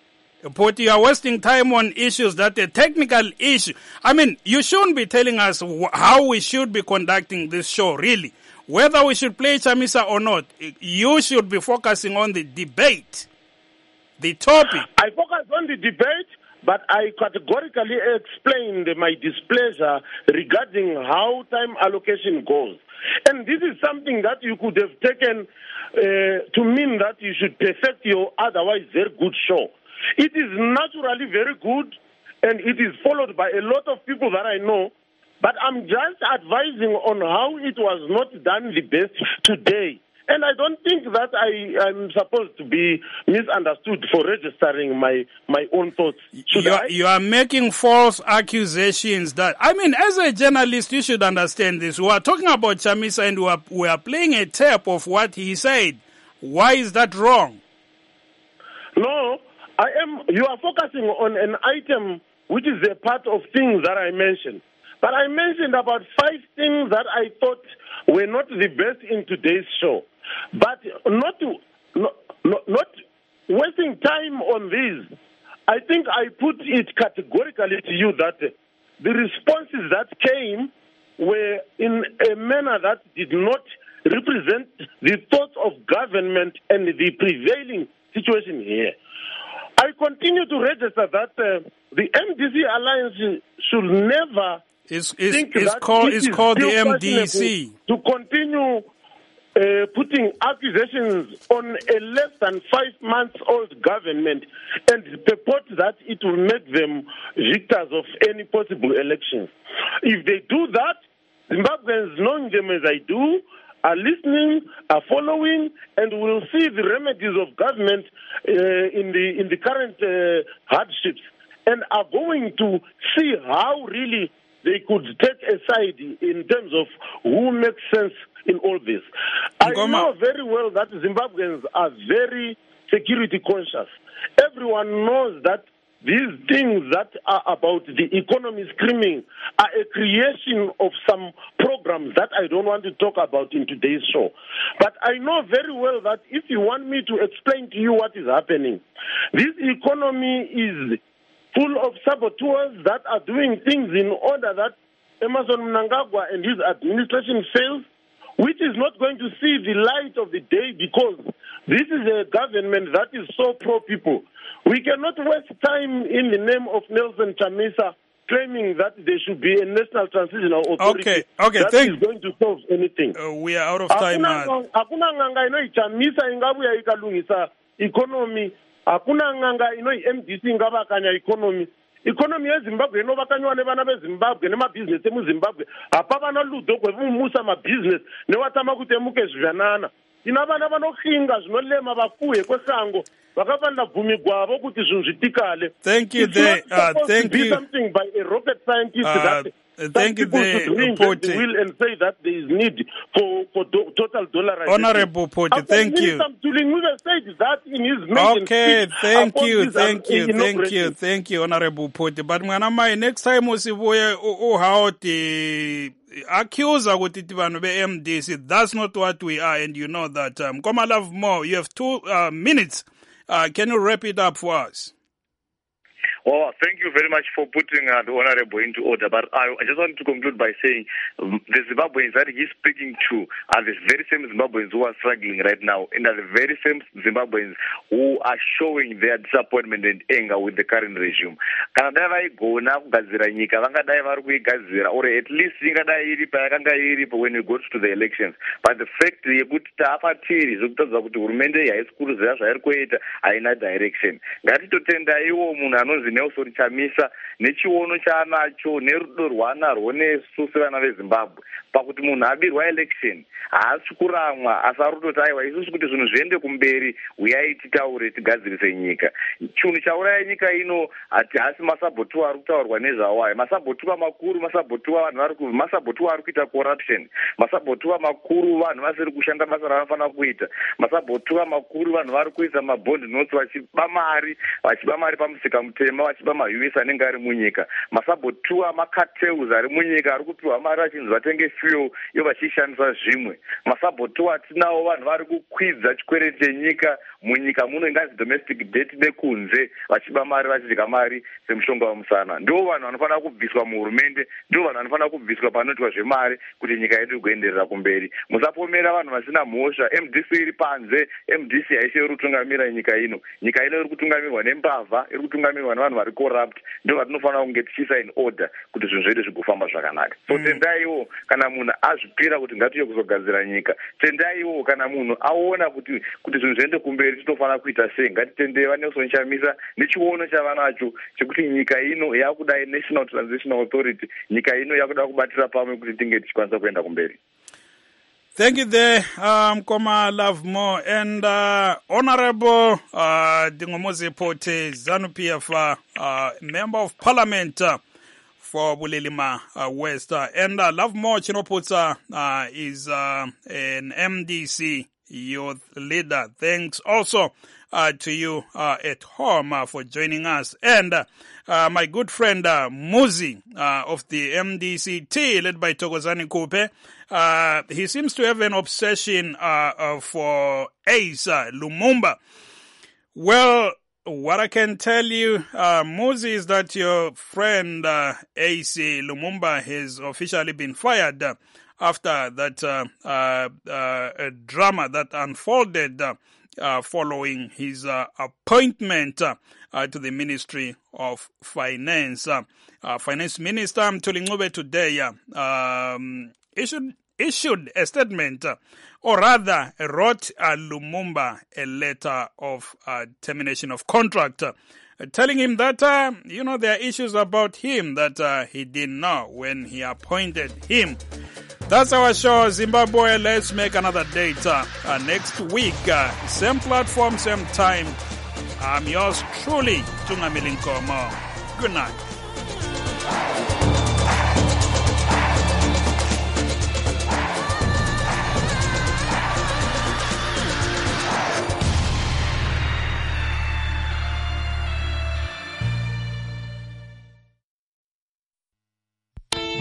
But you are wasting time on issues that are technical issue. I mean, you shouldn't be telling us wh- how we should be conducting this show, really. Whether we should play Chamisa or not, you should be focusing on the debate, the topic. I focus on the debate, but I categorically explained my displeasure regarding how time allocation goes. And this is something that you could have taken uh, to mean that you should perfect your otherwise very good show. It is naturally very good, and it is followed by a lot of people that I know, but I'm just advising on how it was not done the best today. And I don't think that I am supposed to be misunderstood for registering my, my own thoughts. Should You I? are, you are making false accusations that, I mean, as a journalist, you should understand this. We are talking about Chamisa and we are, we are playing a tape of what he said. Why is that wrong? No, I am. You are focusing on an item which is a part of things that I mentioned. But I mentioned about five things that I thought were not the best in today's show. But not to, not, not, not wasting time on these. I think I put it categorically to you that the responses that came were in a manner that did not represent the thoughts of government and the prevailing situation here. I continue to register that uh, the M D C Alliance should never It's, it's, think it's that called, it it's is called the still M D C. to continue uh, putting accusations on a less than five months old government and purport that it will make them victors of any possible elections. If they do that, Zimbabweans, knowing them as I do, are listening, are following, and will see the remedies of government uh, in the in the current uh, hardships. and are going to see how really they could take a side in terms of who makes sense in all this. I know very well that Zimbabweans are very security conscious. Everyone knows that these things that are about the economy screaming are a creation of some programs that I don't want to talk about in today's show. But I know very well that if you want me to explain to you what is happening, this economy is full of saboteurs that are doing things in order that Emmerson Mnangagwa and his administration fails, which is not going to see the light of the day because this is a government that is so pro-people. We cannot waste time in the name of Nelson Chamisa claiming that there should be a national transitional authority okay, okay, that thank, is going to solve anything. Uh, we are out of time. Hakuna nganga inoi Chamisa ingabuya ikalungisa economy. Hakuna nganga inoi M D C ingabakanya economy. Economy yeZimbabwe inovakanywa nevana veZimbabwe nemabhizinesi emuZimbabwe. Hapava naludo kwevumusa mabusiness newatama kuti emuke zvivanana. Tina vana vanokhinga zvinolema vafuye kwesango vakafanira bvumi gwavo kuti zvinhu zvitikale. Thank you there. Uh, thank you. Something by a rocket scientist uh, that Uh, thank you, the Poti. Will and say that there is need for, for do, total dollarization. Honorable Poti, thank you. Said that in his okay, thank you, thank you, thank you, thank you, Honorable Poti. But Mwanamai, next time usibuye how the accuser with it M D C, that's not what we are, and you know that. Um, come on, love more. You have two uh, minutes. Uh, can you wrap it up for us? Well, thank you very much for putting uh, the Honorable into order. But I, I just wanted to conclude by saying um, the Zimbabweans that he's speaking to are the very same Zimbabweans who are struggling right now, and are the very same Zimbabweans who are showing their disappointment and anger with the current regime. Kana dai vaigona kugadzira nyika vangadai vari kuigadzira, or at least ingadai iripo yakanga iripo when we go to the elections. But the fact yekuti taapatiri zvekutaridza kuti hurumende haisi kuruziva zvairi kuita haina direction. Ngatitotendaiwo munhu anonzi Nelson Chamisa nechiono chaanacho nerudo rwaanarwo nesu sevana veZimbabwe pakuti munhu abirwa election haasi kuramwa asi ari kutoti aiwa isusu kuti zvinhu zviende kumberi uyai titaure tigadzirise nyika. Chinhu chauraya nyika ino hati hasi masabhotuwa ari kutaurwa nezvawo aya. Masabhotuwa makuru masabhotuwa vanhu vari ku masabhotuwa ari kuita corruption. Masabhotuwa makuru vanhu vasiri kushanda basa ravanofanira kuita. Masabhotuwa makuru vanhu vari kuisa mabond notes vachiba mari vachiba mari pamusika mutema vachiba ma-U S anenge ari munyika. Masabhotuwa macartels ari munyika ari kupiwa mari vachinzi vatenge fuel iyo vachishandisa zvimwe. Masabhotuwa tinawo vanhu vari kukwidza chikwereti chenyika munyika muno ingazi domestic debt nekunze vachiba mari vachidya mari semushonga wemusana. Ndivo vanhu vanofanira kubviswa muhurumende, ndivo vanhu vanofanira kubviswa panoitwa zvemari kuti nyika yedu igoenderera kumberi. Musapomera vanhu vasina mhosva. M D C iri panze, M D C haisi iri kutungamira nyika ino. Nyika ino iri kutungamirwa nembavha, iri kutungamirwa nevanhu vari corrupt. Ndivo vatinofanira kunge tichiisa in order kuti zvinhu zvedu zvigofamba zvakanaka. So tendaiwo kana munhu azvipira kuti ngatiuye kuzogadzira nyika, tendaiwo kana munhu aona kuti kuti zvinhu zviende kumberi tinofanira kuita sei. Ngatitendei vaNelson Chamisa nechiono chavanacho chekuti nyika ino yakuda National Transitional Authority, nyika ino yakuda kubatira pamwe kuti tinge tichikwanisa kuenda kumberi. Thank you there, um, Koma Love More and uh, Honorable uh, Dingomoze Poti ZANU-P F, uh, uh, Member of Parliament uh, for Bulelima uh, West. Uh, and uh, Love More Chinoputsa uh, is uh, an M D C youth leader. Thanks also uh, to you uh, at home uh, for joining us. And uh, uh, my good friend uh, Muzi uh, of the M D C T, led by Thokozani Kupe. Uh, he seems to have an obsession uh, uh, for Ace uh, Lumumba. Well, what I can tell you, uh, Muzi, is that your friend uh, Ace Lumumba has officially been fired uh, after that uh, uh, uh, drama that unfolded uh, uh, following his uh, appointment uh, uh, to the Ministry of Finance. Uh, uh, Finance Minister Mthuli Ncube today uh, um, issued issued a statement, uh, or rather wrote uh, Lumumba a letter of uh, termination of contract, uh, telling him that, uh, you know, there are issues about him that uh, he didn't know when he appointed him. That's our show, Zimbabwe. Let's make another date uh, uh, next week. Uh, same platform, same time. I'm yours truly, Tunga Milinkomo. Good night.